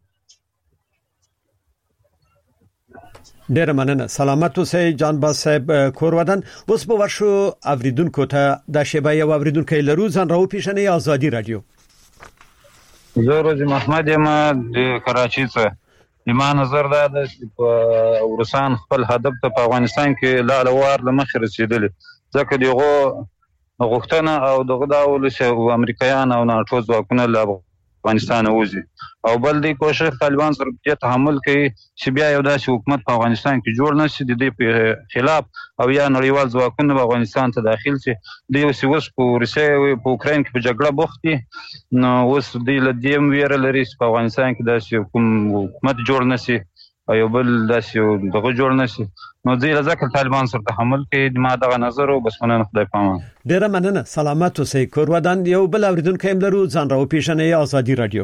ډیر مننه سلامت اوسئ جان باز صاحب کورودن اوس په ورشو اوریدونکو ته د شیبه یو اوریدونکو لرو ځان راو پیښنې ازادي رادیو زه روزي محمد یم د کراچۍ څخه ایمان نظر دا د ورسان خپل هدف ته په افغانستان کې لاله لمخ رسیدلی ځکه دغه غوښتنه او دغه ډول چې امریکایان او ناتو ځواکونه له افغانستان وځي او بل دی کوشش طالبان سره په تحمل کوي چې بیا یو داسې حکومت په افغانستان کې جوړ نشي د دې په خلاف او یا نړیوال ځواکونه په افغانستان ته داخل شي د یو سیوس په روسیې او په اوکراین کې په جګړه بوخت دي نو اوس د لدیم ویره لري چې په افغانستان کې داسې حکومت جوړ نشي او یو بل داسې دغه جوړ نشي نو ځکه طالبان سره تحمل کوي ما دغه نظر او بس مننه خدای پامان ډیر مننه سلامت اوسئ کورودن یو بل اوریدونکو هم لرو ځان راو پیښنې ازادي رادیو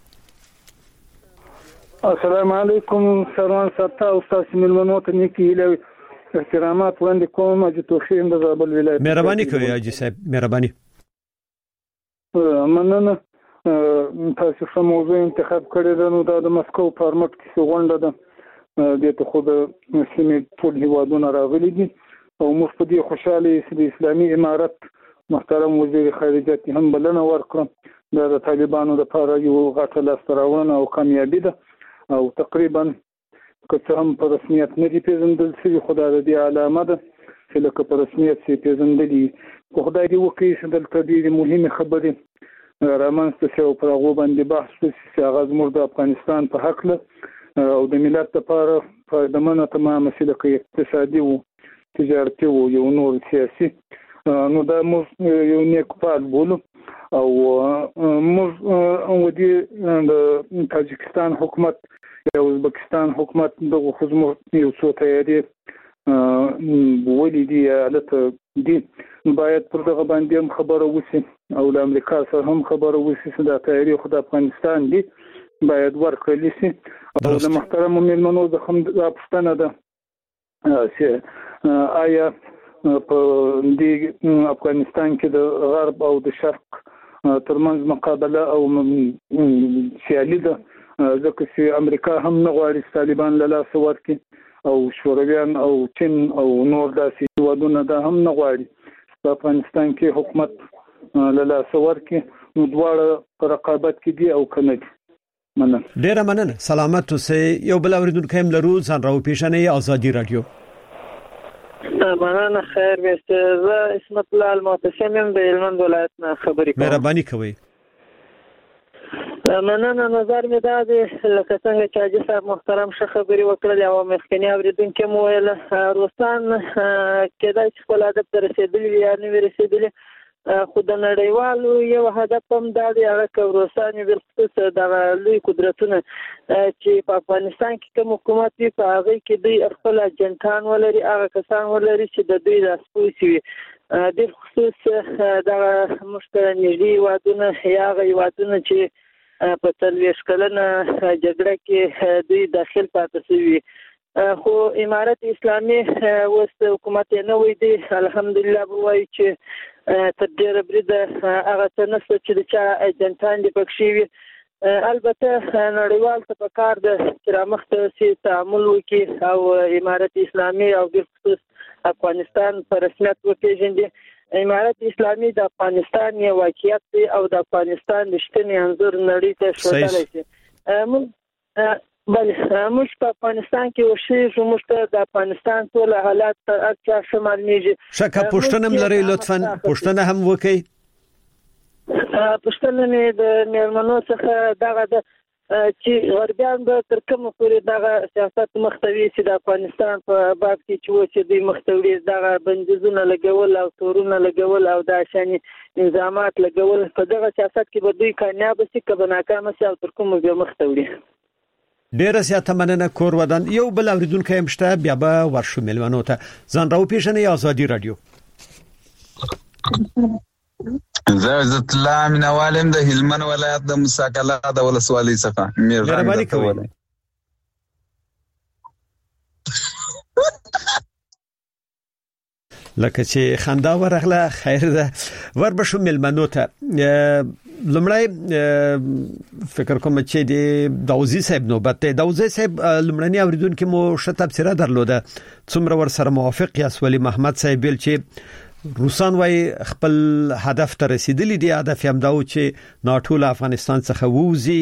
السلام علیکم سروان ستا استاد ملمنو ته نیکی له احترامات وړاندې کوم اجي توخیم د زابل ولایت مهرباني کوي اجي صاحب مهرباني مننه تاسو کوم موضوع انتخاب کړی ده نو د مسکو فارمټ کې غونډه ده د ته خو د سیمې ټول هیوادونه راغلي دي او موږ په دې خوشاله چې د اسلامي امارت محترم وزیر خارجه هم بلنه ورکړه د طالبانو لپاره یو غټه لاستراونه او کامیابی ده او تقریبا که هم په رسمیت نه دي پیژندل شوي خدای د دې علامه ده چې لکه په رسمیت چې پیژندلي خدای دې وکړي چې دلته ډېرې مهمې خبرې رامنځته شي او پر هغو باندې بحث وشي چې هغه زموږ د افغانستان په هکله او د ملت لپاره فایدهمنه تمامه شي لکه اقتصادي و تجارتي و یو نور سیاسي نو دا موږ یو نیک فعال بولو او موږ ودې د تاجکستان حکومت یا ازبکستان حکومت دغه خدمت یو څو تیاری ولیدي البته دي باید پر دغه باندې هم خبره وشي او د امریکا سره هم خبره وشي چې د تاریخ د افغانستان دي باید ورکړل شي او د محترم مېلمنو د هم د پښتنه ده چې آیا په دې افغانستان کې د غرب او د شرق ترمنځ مقابله او سیالي ده ځکه چې امریکا هم نه غواړي طالبان له لاسه ورکړي او شورویان او چین او نور داسې هیوادونه دا هم نه غواړي په افغانستان کې حکومت له لاسه ورکړي نو دواړه په رقابت کې دي او کنه دي. ډیره مننه. سلامت اوسئ. یو بل اوریدونکو هم لرو ځان راو پیښنې ازادي رادیو. مننه. خیر وسته. زه اسمت الله المعتصم د هلمند ولایت نه خبرې کوم. مهرباني کوئ. مننه. نظر مې دا دی لکه څنګه چې حاجي صاحب محترم ښه خبرې وکړلې او مخکنی اوریدونکو مو ویل روسان کېدای شي خپل هدف ته رسېدلي یا نه وي رسېدلي خو د نړیوالو یو هدف هم دا دی هغه که روسان بالخصوص دغه لوی قدرتونه چې په افغانستان کې کوم حکومت وي په هغې کې دوی خپل اجنټان ولري هغه کسان ولري چې د دوی لاسپوڅي وي بالخصوص دغه موږ ته نږدې هېوادونه یا هغه هېوادونه چې په 40 کلنه جګړه کې دوی داخل پاتې شوي خو امارت اسلامي اوس حکومت یې نوی دی الحمدلله به وایو چې تر ډېره بریده هغه څه نشته چې د چا ایجنټان دي پکښې وي البته نړیوال ته پکار ده چې رامخته سي تعامل وکړي او امارت اسلامي او بالخصوص افغانستان په رسمیت وپېژني. امارت اسلامي د افغانستان یو واقعیت دی او د افغانستان رښتینی انځور نړۍ ته ښودلی شي. بله موږ په افغانستان کې اوسېږو موږ ته د افغانستان ټول حالات هر چا ښه معلومېږي. ښه که پوښتنه هم لرئ لطفا پوښتنه هم وکړئ. پوښتنه مې د مېلمنو څخه دغه ده چې غربیان به تر کومه پورې دغه سیاست مخته وي چې د افغانستان په باب کې چې و چې دوی مخته وړي دغه بندیزونه لګول او تورونه لګول او دا شانې نظامات لګول په دغه سیاست کې به دوی کامیاب شي که به ناکامه شي او تر کومه به مخته وړي. ډیره زیاته مننه کور ودان. یو بل اوریدونکو هم شته بیا به ورشو مېلمنو ته. ځان راو پیښنې ازادي رادیو. زه عزت الله مینوالم د هلمند ولایت د موسی کلا د ولسوالۍ څخه مهرباني کوئ. لکه چې خندا ورغله خیر ده وربشو مېلمنو ته. لمړی فکر کوم چې د داوزی صاحب نوبت دی. داوزی صاحب لمړنی اوریدونکو مو ښه تبصره درلوده څومره ور سره موافق یاست ولی محمد صاحب ویل چې روسان وايي خپل هدف ته رسیدلی دی هدف هم دا و چې ناټو له افغانستان څخه ووزي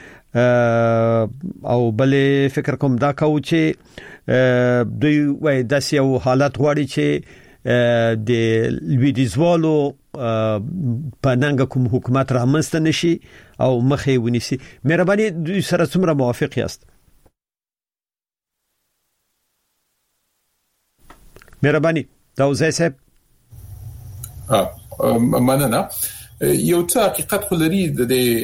او بل فکر کوم دا کو چې دوی وايي داسې یو حالت غواړي چې د لویدیځوالو په ننګ کوم حکومت رامنځته نشي او مخې ونیسي. مهرباني دوی سره څومره موافق یاست؟ مهرباني داوزی صاحب. مننه. یو څه حقیقت خو لري د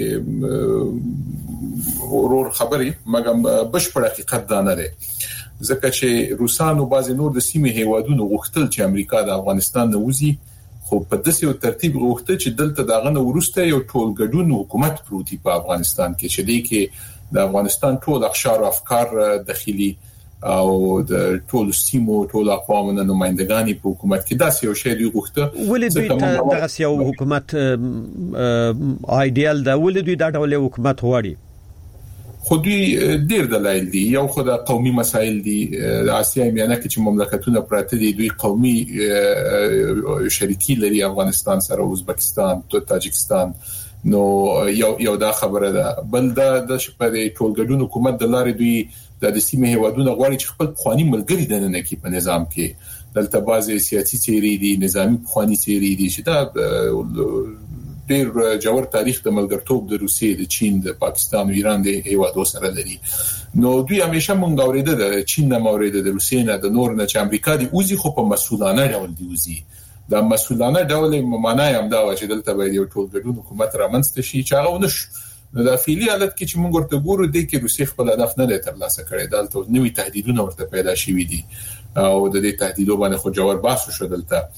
ورور خبري مګم بشپړ حقیقت دا نه دی ځکه چې روسانو بعضی نور د سیمې هیوادونو غوښتل چې امریکا د افغانستان نه وځي خو په داسې یو ترتیب غوښتل چې دلته دغه نو ورسته یو ټولګډون حکومت پروتي په افغانستان کې چې دی کې د افغانستان ټول اقشار او افکار داخلي او د ټول سیمو ټول اقوامو نمائندګانی په حکومت کې داسې یو شی دی غوښته. ولې دوی دغه یو حکومت ایډیال دا ولې دوی دا ډول حکومت غواړي؟ خو دوی ډیر دلایل دي. یو خو د قومي مسایل دي د آسیا میانه کې چې مملکتونه پراته دي دوی قومي شریکی لري افغانستان سره ازبکستان تاجکستان نو یو دا خبره ده. بل دا د شپږ ټولګډون حکومت د لارې دوی د سیمې هیوادونو غواړي چې خپل خواني ملګری دننه کې په نظام کې دلته بعضي سیاسي چیرې دي نظامی خواني چیرې دي چې دا ډېر جوړ تاریخ د ملګرتوب د روسیې د چین د پاکستان او ایران د هیوادو سره لري. نو دوی همیشه مونږ اوریده د چین نه اوریده د روسیې نه د نور نه چې امریکا دی اوزي خو په مسؤلانه ډول دی اوزي. دا مسؤلانه ډول معنی هم دا و چې دلته باید یو ټولګډون حکومت رامنځته شي چې هغه ونش نو د فعلی حالت کې چې موږ ورته ګورو د کې روسیې خپل هدف نه لري ترلاسه کړي دلته نوې تهدیدونه ورته پیدا شوي دي او د دې تهدیدونو باندې خو جواب باسو شو دلته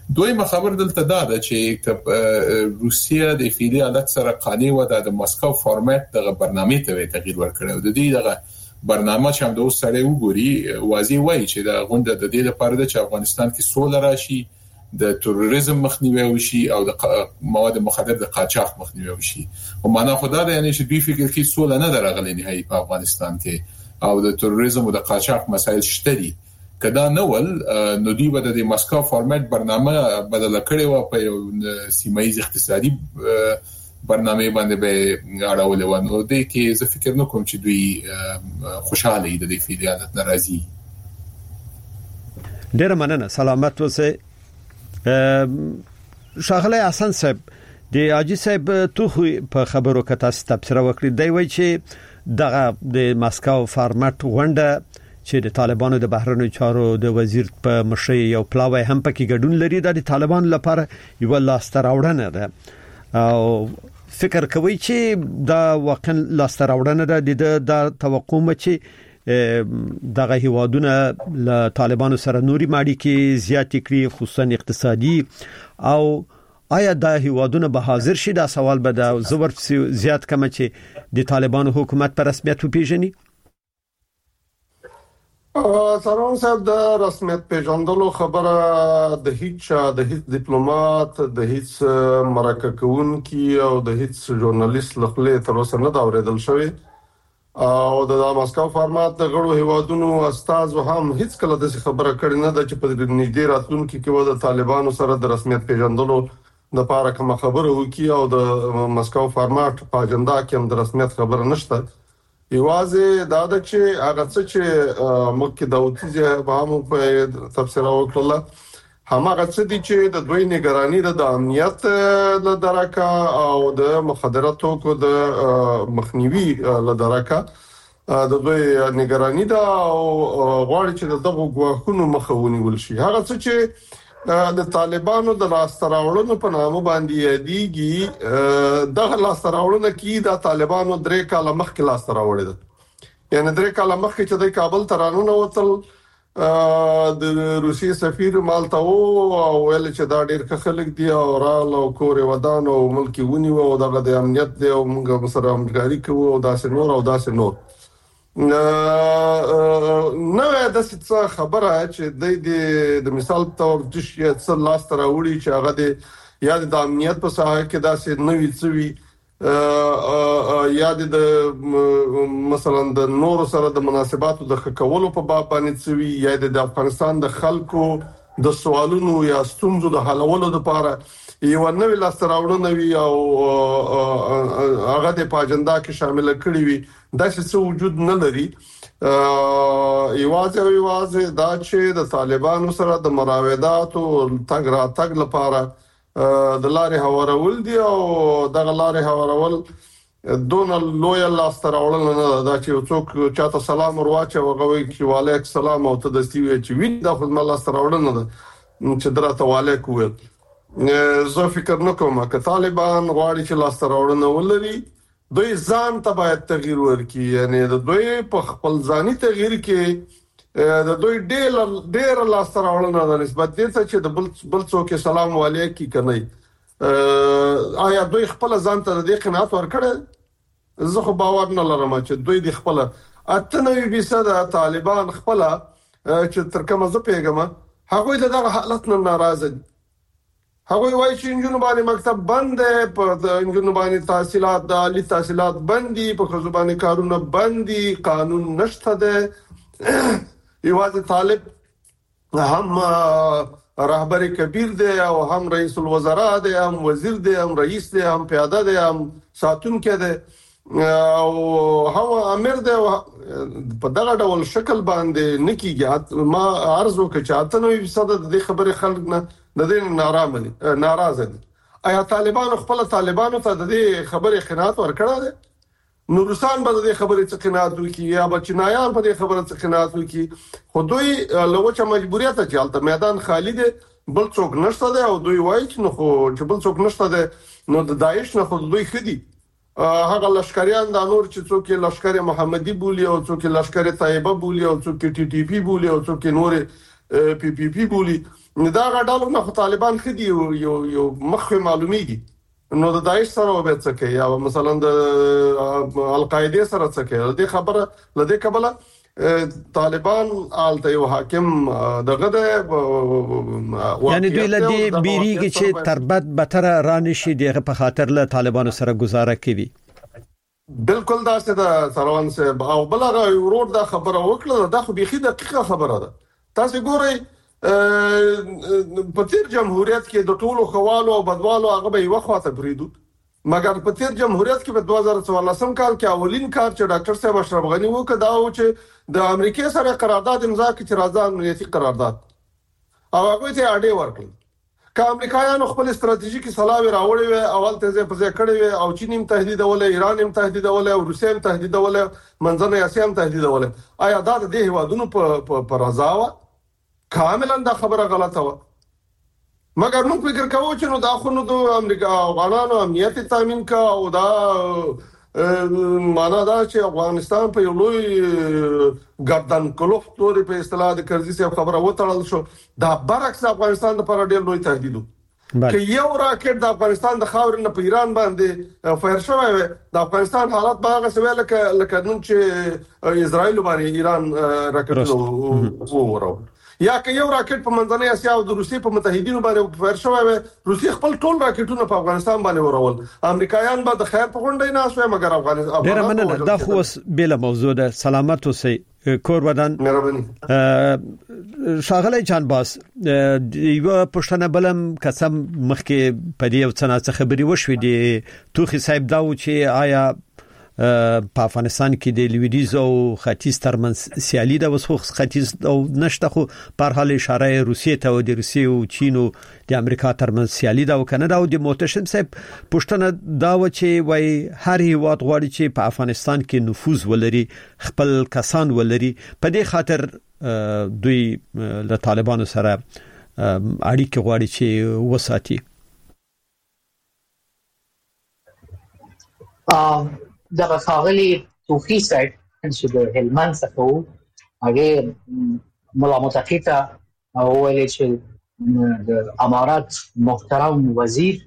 دویمه خبر دلته دا ده چې روسیا د فعلی حالت سره قانع و د مسکو فارمټ د برنامه ته تغییر ورکړ او د دې دغه برنامه چې هم د اوسره وګوري واضح وایي چې د غونډه د دې لپاره د افغانستان کې سوله راشي د تروریزم مخنیوي وشي او د مواد مخدر د قاچاق مخنیوي وشي او معنا خدای د یعنی چې دوی فکر کوي سوله نه درغلي نهایي په افغانستان کې او د تروریزم او د قاچاق مسایل شته دي کدا نوول نو دی به د مسکو فارمټ برنامه بدل کړي و په یو سیمایي اقتصادي برنامه باندې به اړول و نو د کې زه فکر نه کوم چې دوی خوشاله دي د فعالیت ناراضي ډیر مننه سلامت اوسه شاغله حسن صاحب د اجي صاحب تو په خبرو کې تاسو تبصره وکړی دی وای چې دغه د مسکو فارمټ غونډه چې د طالبانو د بهرنیو چارو د وزیر په مشرۍ یو پلاوی هم پکې ګډون لري د طالبان لپاره یو لاستراوړنه ده او فکر کوي چې دا واقعا لاستراوړنه ده د توقع چې دغه هیوادونه له طالبانو سره نوري ماړي کې زیات کړي خصوصا اقتصادي او آیا دا هیوادونه به حاضر شي دا سوال به د زور زیات کم چې د طالبانو حکومت پر رسمیت وپیژني سلام صاحب د رسمیت پیژندلو خبره د هیڅ ډیپلوماټ د هیڅ مرکه کوونکی او د هیڅ ژورنالیست لخوا تر اوسه نه دا اوریدل شوی او د مسکو فارمټ د غړو هیوادونو استاد هم هیڅ کله د خبره کړې نه ده چې په نږدې راتلونکي کې و د طالبانو سره د رسمیت پیژندلو د لپاره کوم خبره وکي او د مسکو فارمټ په اجنډا کې هم د رسمیت خبره نشته یوازې دا د چې هغه څه چې مکه داوودی به هم په تفسیر وکړه همغه څه دي چې د دوی نگرانی د امنیت له درکه او د مخدراتو کو د مخنیوي له درکه د دوی نگرانی دا او غواړي چې دغه غواخونو مخاوني ولشي هغه څه چې د طالبانو د لاستراوړنو په نامه باندې یادېږي دغه لاستراوړنه کې د طالبانو درې کاله مخکې لاستراوړل دي یعنی درې کاله مخکې چې د کابل ترانونه وتل د روسي سفیر مالته او ویل چې دا ډېر خلک دي او رال او کور ودان او ملکی ونی او دغه د امنیت دی او موږ سره همکاري کوو او داسې نور نو د څه خبره چې د مثال تور د څه لاس تراوړي چې هغه د یاد د امنیت په ساحه کې داسې نوې څوي یاد د مثلا د نور سره د مناسباتو د خکولو په باب باندې څوي یاد د افغانستان د خلکو د سوالونو یا ستونزو د حلولو لپاره یو نوې لاس تراوړنه وی او هغه د اجنډا کې شامل کړی وي دا څه وجود نه لري یوازې دا چې د طالبانو سره د مراودات او تګ راتګ لپاره د لارې هوارول دي او د لارې هوارول دون لوی لاس تراوړل نه دا چې څوک چاته سلام ورواچي او غوي چې وعلیکم السلام او ته د استیوي چې وین د خپل لاس تراوړل نه چې درته وعلیکم ویل زه فکر نه کوم چې طالبان غواړي چې لاس تراوړل ولري دوی ځان ته باید تغییر ورکړي یعنی د دوی په خپل ځاني تغییر کې د دوی ډېر لاس تراوړل نه نسبت دي چې د بل څوک سلام علیکم کوي آیا دوی خپل ځان ته د قناعت ورکړي زه خو باور نه لرم چې دوی د خپل 98% طالبان خپل چې تر کومه زه پیغام هغه دغه حالت نه ناراضه دي هغه وایي چې انجن باندې مکتب بند دی په انجن باندې تحصیلات د عالی تحصیلات بندي په خصوصي کارونه بندي قانون نشته ده یوازې طالب هم رهبر کبیر دی او هم رئیس الوزراء دی هم وزیر دی هم رئیس دی هم پیاده دی هم ساتونکو دی او هو امیر دی په دغه ډول شکل باندې نکیږي ما عرض وکړ چې 98% د خبرې خلک نه د دې ناراضه دي آیا طالبان خپل طالبانو ته د دې خبرې قناعت ورکړه ده نورستان به د دې خبرې څخه قناعت وکړي یا بچنایان په دې خبرې څخه قناعت وکړي خو دوی لوچه مجبوریت ته چالت میدان خالی دی بل څوک نشته ده او دوی وایي چې نو چې بل څوک نشته ده نو د داعش نه خو دوی خدي هغه لشکریان د نور چې څوک لشکره محمدي بولی او څوک لشکره طیبه بولی او څوک ټي ټي پی بولی او څوک نور پی پی پی بولی دا غډالو نه طالبان خدي یو مخ معلومیږي نو د داعش سره وبې څه کوي یا مثلا د القاعده سره څه کوي د خبره لدې قبله طالبان آلته یو حاکم دغه د یعنی دوی لدی بیریږي چې تربت بتر رانشي دغه په خاطر له طالبانو سره گزاره کوي بالکل دا څه د سروان صاحب او بلغه ورور دا خبره وکړه دا خو بيخي دقیقه خبره ده تاسو ګورئ په تیر جمهوریت کې د ټولو خوالو او بدوالو هغه به یو خواته بریدو مګر په تیر جمهوریت کې په 2014 کال کې اولین کار چې ډاکټر صاحب اشرف غنی وکړ دا و چې د امریکای سره قرارداد امضا کړي چې راځه امنیتي قرارداد او هغه ته اډې ورکړي که امریکایانو خپل استراتیژیکي صلاح راوړې وي اول ته ځې په ځای کړې وي او چین هم تهدیدوله ایران هم تهدیدوله او روسیا هم تهدیدوله منځنۍ اسیا هم تهدیدوله آیا دا د هیوادونو په رضاوه کاملا دا خبره غلطه و مګر نو فکر کوو چې نو دا خو نو د امریکا افغانانو امنیت تامین کا او دا معنا دا چې افغانستان په یو لوی ګردن کلوف توري په اصطلاح د کرزي څخه خبره وټړل شو دا برعکس افغانستان لپاره ډېر لوی تهدید که یو راکټ د افغانستان د خاورې نه په ایران باندې فایر شوی وي د افغانستان حالت به هغه سوي لکه نن چې اسرائیل باندې ایران راکټ وورو یا که یو راکټ په منځنۍ اسیا او د روسي په متحدینو باندې فایر شوی وي روسي خپل ټول راکټونه په افغانستان باندې ورول امریکایان به د خیر په غونډه نه اسوي مګر افغانستان ډېر مننه دا خو بل موضوع ده سلامت اوسئ کور ودان مهرباني شاغلی جان باس یو پښتنه بلم قسم مخکې په دې او څنګه خبري وشوې دي توخي صاحب دا و چې آیا په افغانستان کې د لویدیز او ختیځ ترمنځ سیالي د وسخ ختیځ او نشته خو په حال اشاره روسیې ته او د روسیې او چین او د امریکا ترمنځ سیالي دا او کنه دا او د محتشم صاحب پښتنه دا و چې وای هر هیواد غواړي چې په افغانستان کې نفوذ ولري خپل کسان ولري په دې خاطر دوی له طالبانو سره اړیکه غواړي چې وساتي دا خاغلی توفی صاحب چې د هلمند څخه هغه مولا متقیته او ویل چې د امارات محترم وزیر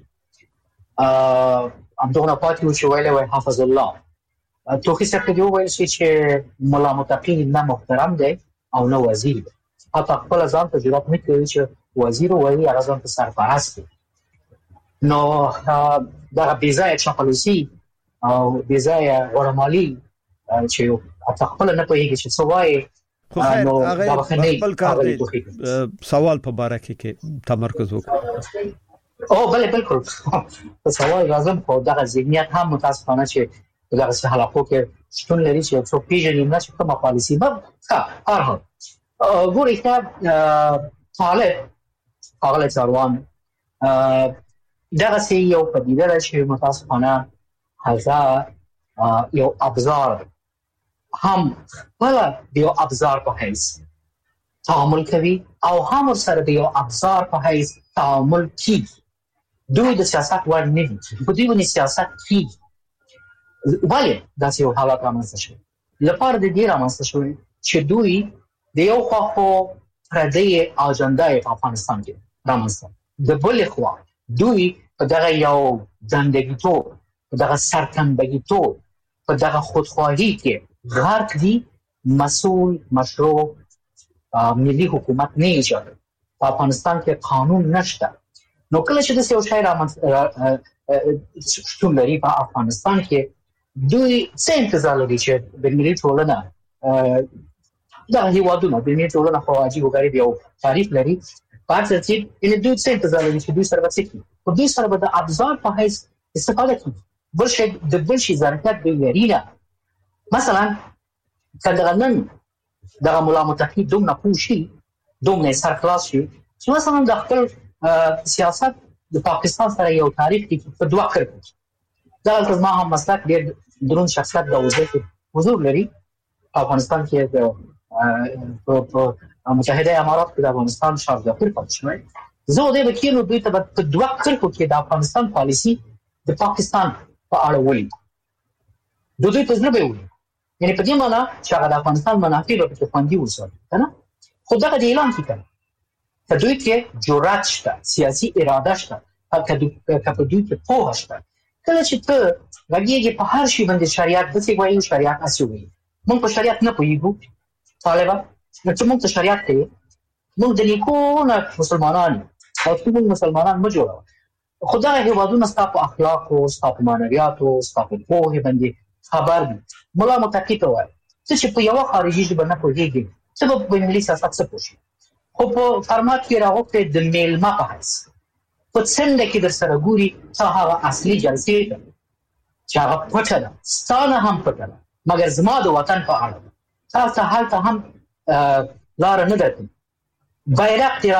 عبدالله پاتیو چې ویل وای حافظ الله توفی صاحب دی ویل چې مولا متقی نه محترم دی او نه وزیر دی حتی خپل ځان ته جوړ نه کوي چې وزیر وایي هغه ځان ته سرپرست دی نو دا بيځای چاپلوسی او بيځای ورمالي چې خپل نه پوهیږي چې څه وایي نو دا خپل کار دی سوال په باره کې تمرکز وکړو او بل بالکل سوال لازم خو دا ذهنیت هم متاسفانه چې دا څه حالاتو کې شتون لري چې څو پیژنې نه چې کومه پالیسي به هر ګورې طالب هغه څاروان دا څه یو پدیده ده چې متاسفانه هغه یو ابزار هم ولا یو ابزار په هیڅ تعامل کوي او هم سره یو ابزار په هیڅ تعامل کوي دوی د سیاست ور نه دي په دې باندې سیاست کوي ولی دا یو حالت رامنځته شوی لپاره د دې رامنځته شوی چې دوی د یو خو پردې اجنډا په افغانستان کې رامنځته د بل خو دوی په دغه یو ځندګیتوب په دغه سرکنبګیتوب په دغه خودخواهی کې غرق دي مسؤل مشروع ملي حکومت نه ایجاد په افغانستان کې قانون نشته نو کله چې د یو شای شتون لري په افغانستان کې دوی څه انتظار لري چې د ملي ټولنه دا هیوادونه د ملي ټولنه خواجی وګړي یو تاریخ لري پاتې چې ان دوی څه انتظار لري چې دوی سره وسیکي په دوی سره د ابزار په هیڅ استفاده کوي بلشي د بلشي ظرفیت به لري مثلا کله نن دا مولا متحد دومره پوښي دومره سرخلاص شي چې مثلا د خپل سیاست د پاکستان سره یو تاریخ کې په دوه کړو دا تاسو ما هم مسلک ډېر درون شخصیت د وزیر حضور لري افغانستان کې د متحده امارات کې د افغانستان شارجه پر پاتې شوی زه د دې کېنو دوی ته په دوه کړو کې د افغانستان پالیسی د پاکستان په اړه ولي دوی په ځنه به ولي یعنی په دې معنی چې هغه د افغانستان منافع په خوندي وساتي کنه خو دا د اعلان کیږي که دوی کې جرأت شته، سیاسي اراده شته، که په دوی کې پوهه شته. کله چې ته لګېږي په هر شي باندې شریعت داسې وایي، شریعت هسې وایي. موږ په شریعت نه پوهېږو طالبان، نو چې موږ ته شریعت کوي، موږ د نیکو نه مسلمانان او ته موږ مسلمانان مه جوړوه. خو دغه هېوادونه ستا په اخلاقو، ستا په معنویاتو، ستا په پوهې باندې خبر دي. ملا متقي ته وایي ته چې په یوه خارجي ژبه نه پوهېږې، ته به په ملي سیاست څه پوه شې؟ خو په فرمات کې راغوښتی د میلمه په حیث په څنډه کې در سره ګوري، ته هغه اصلي جلسې ته چې هغه پټه ده، ستا نه هم پټه ده، مګر زما د وطن په اړه ده. تاسو ته هلته هم لاره نه درکوي. بیرغ دې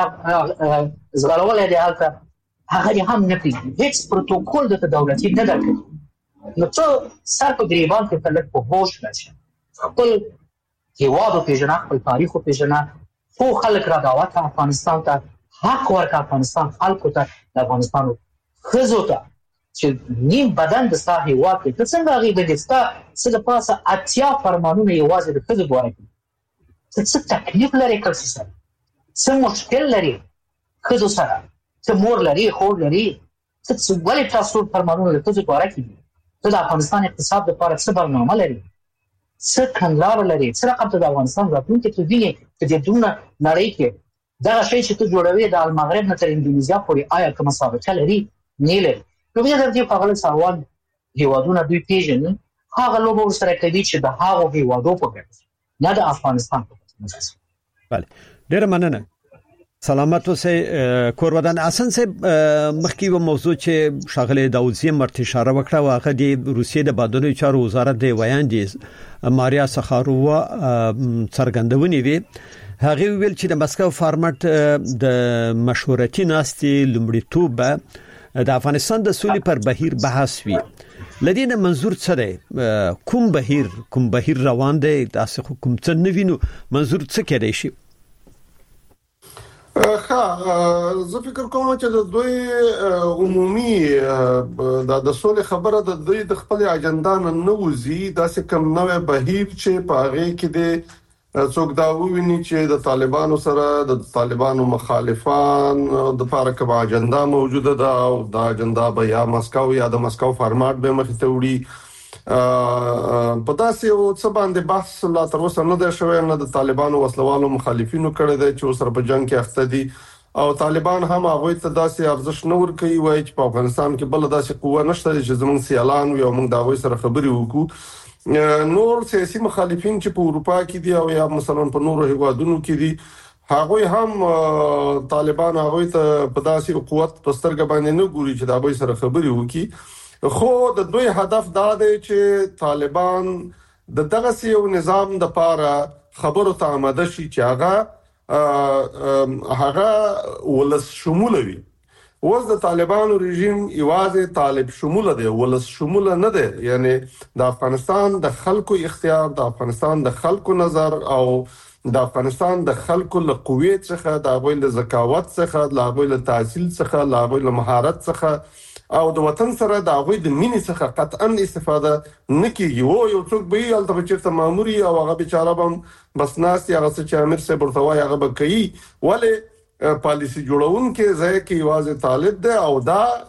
ځغلولی دی هلته، هغه دې هم نه پرېږدي. هېڅ پروتوکول درته دولتي نه درکوي. نو ته سر په ګریبان کې ته لږ په هوش راشه، خپل هېواد وپېژنه، خپل تاریخ وپېژنه، خو خلک را دعوت ته افغانستان ته، حق ورکړه افغانستان خلکو ته، د افغانستان ښځو ته چې نیم بدن د ستا هېواد دی. ته څنګه هغې باندې ستا څه د پاسه 80 فرمانونه یوازې د ښځو په اړه کوي؟ ته څه تکلیف لرې کلسي سره؟ څه مشکل لري ښځو سره؟ ته مور لري، خور لري، ته ولې تاسو فرمانونه د ښځو په اړه کوي؟ ته د افغانستان اقتصاد لپاره څه برنامه لري؟ څه کړنلاره لري؟ څه رقم ته د افغانستان راتلونکی ته وینې چې د دونه نړۍ کې دغه شی چې ته جوړوې د المغرب نه تر اندونیزیا پورې آیا کومه سابقه لري؟ نه لري. نو بیا در دې ښاغلی سروان هېوادونه دوی پېژني، هغه لوبه ورسره کوي چې د هغو هېوادو په ګټه، نه د افغانستان په ګټه. بله، ډېره مننه. سلامت اوسئ کورودان. حسن صاحب، مخکې یو موضوع چې ښاغلی داودزی مرته اشاره وکړه، هغه د روسیې د بهرنیو چارو وزارت د ویاندیز ماریا سخارووا څرګندونې وي. هغه ویل چې د مسکو فارمټ د مشورتي ناستې لومړیتوب د افغانستان د سولې پر بهیر بحث وي. لدینه منظور څه دی؟ کوم بهیر روان دی؟ تاسو کوم څه نه وینو؟ منظور څه کېدای شي؟ زه فکر کوم چې د دوی عمومي د سولې خبره د دوی د خپل اجنډا نه وځي. داسې کوم نوې بهیر چې په هغه کې د څوک دا وویني چې د طالبانو سره د طالبانو مخالفان د لپاره کوم اجنډا موجوده ده او دا اجنډا به یا مسکو یا د مسکو فارمات به مخ ته وړي. په داسې او څه باندې بحث لا تر اوسه نه دی شوی، نه د طالبانو وسلوالو مخالفینو کړی دی چې سره په جنگ کې اخته دي، او طالبان هم هغه ته داسې ارزښت نه ورکوي، وایي چې په افغانستان کې بل داسې قوه نشته چې زموږ سیالان وي او موږ دا غوي سره خبري وکړو. نور سیاسي مخالفین چې په اروپا کې دي او یا مثلا په نورو هیوادونو کې دي، هغه هم طالبان هغه ته په داسې قوت په سترګه باندې نه ګوري چې دا غوي سره خبري وکړي. خو د دوی هدف دا دی چې طالبان د دغه یو نظام د لپاره خبرو ته آماده شي چې هغه ولس شمول وي. اوس د طالبانو رژیم یوازې طالب شمول دی، ولس شمول نه دی. یعنی د افغانستان د خلکو اختیار، د افغانستان د خلکو نظر او د افغانستان د خلکو له قوت څخه، د غوښتل زکاوت څخه، د غوښتل تحصیل څخه، د غوښتل مهارت څخه او د وطن سره د هغه د مینې څخه قطعا استفاده نکېږي. او یو څوک به یې البته چې ماموري او هغه بیچاره به بس ناس هغه چې امیر صاحب ورته وایي هغه به کوي، ولې پالیسی جوړونکي ځای کې یوازې طالب دی او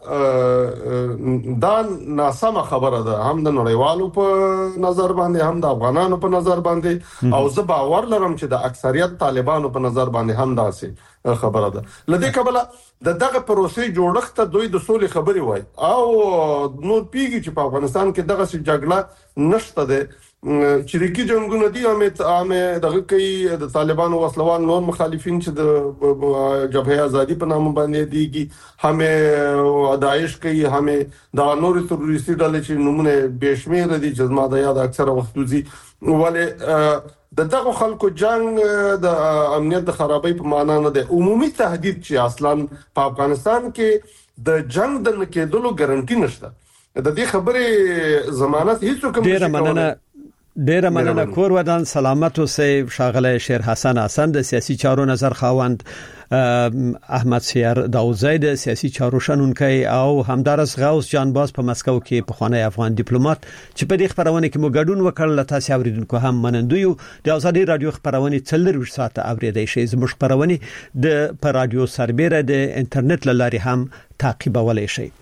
دا ناسمه خبره ده، هم د نړیوالو په نظر باندې، هم د افغانانو په نظر باندې، او زه باور لرم چې د اکثریت طالبانو په نظر باندې هم داسې خبره ده. لدې کبله دغه پروسې جوړښت دوی د سولې خبري وای او نور پیږي چې په افغانستان کې دغه جګړه نشته ده، چریکي جنگونه دي. امه دغه کوي د طالبانو وسلوال نور مخالفین چې د جبهه ازادي په نامه باندې دیږي، همې داعش کوي، همې د نور تروریستي ډلې چې نمونه بشمیر دي چې زما د یاد اکثره وخت دوی ولې دغه خلکو جنگ د امنیت د خرابۍ په معنا نه دی. عمومي تهدید چې اصلا په افغانستان کې د جنگ د نکېدلو ګارانټي نشته. د دې خبرې ضمانت هیڅ کوم ډیره مننه ډیر مننه. کور ودان سلامت اوسئ. شاغله شیر حسن د سیاسي چارو نظر خاوند، احمد سیر داوزی د سیاسي چارو شنونکي او همدارس غوث جان باز په مسکو کې په خوانی افغان ډیپلوماټ چې په دې خبرونه کې مو ګډون وکړل. تاسو اوریدونکو هم منندوی د ازادي رادیو خبرونه 24 ساعته اوریدای شئ. زموږ خبرونه د پر رادیو سربېره د انټرنیټ لاري هم تعقیبولای شئ.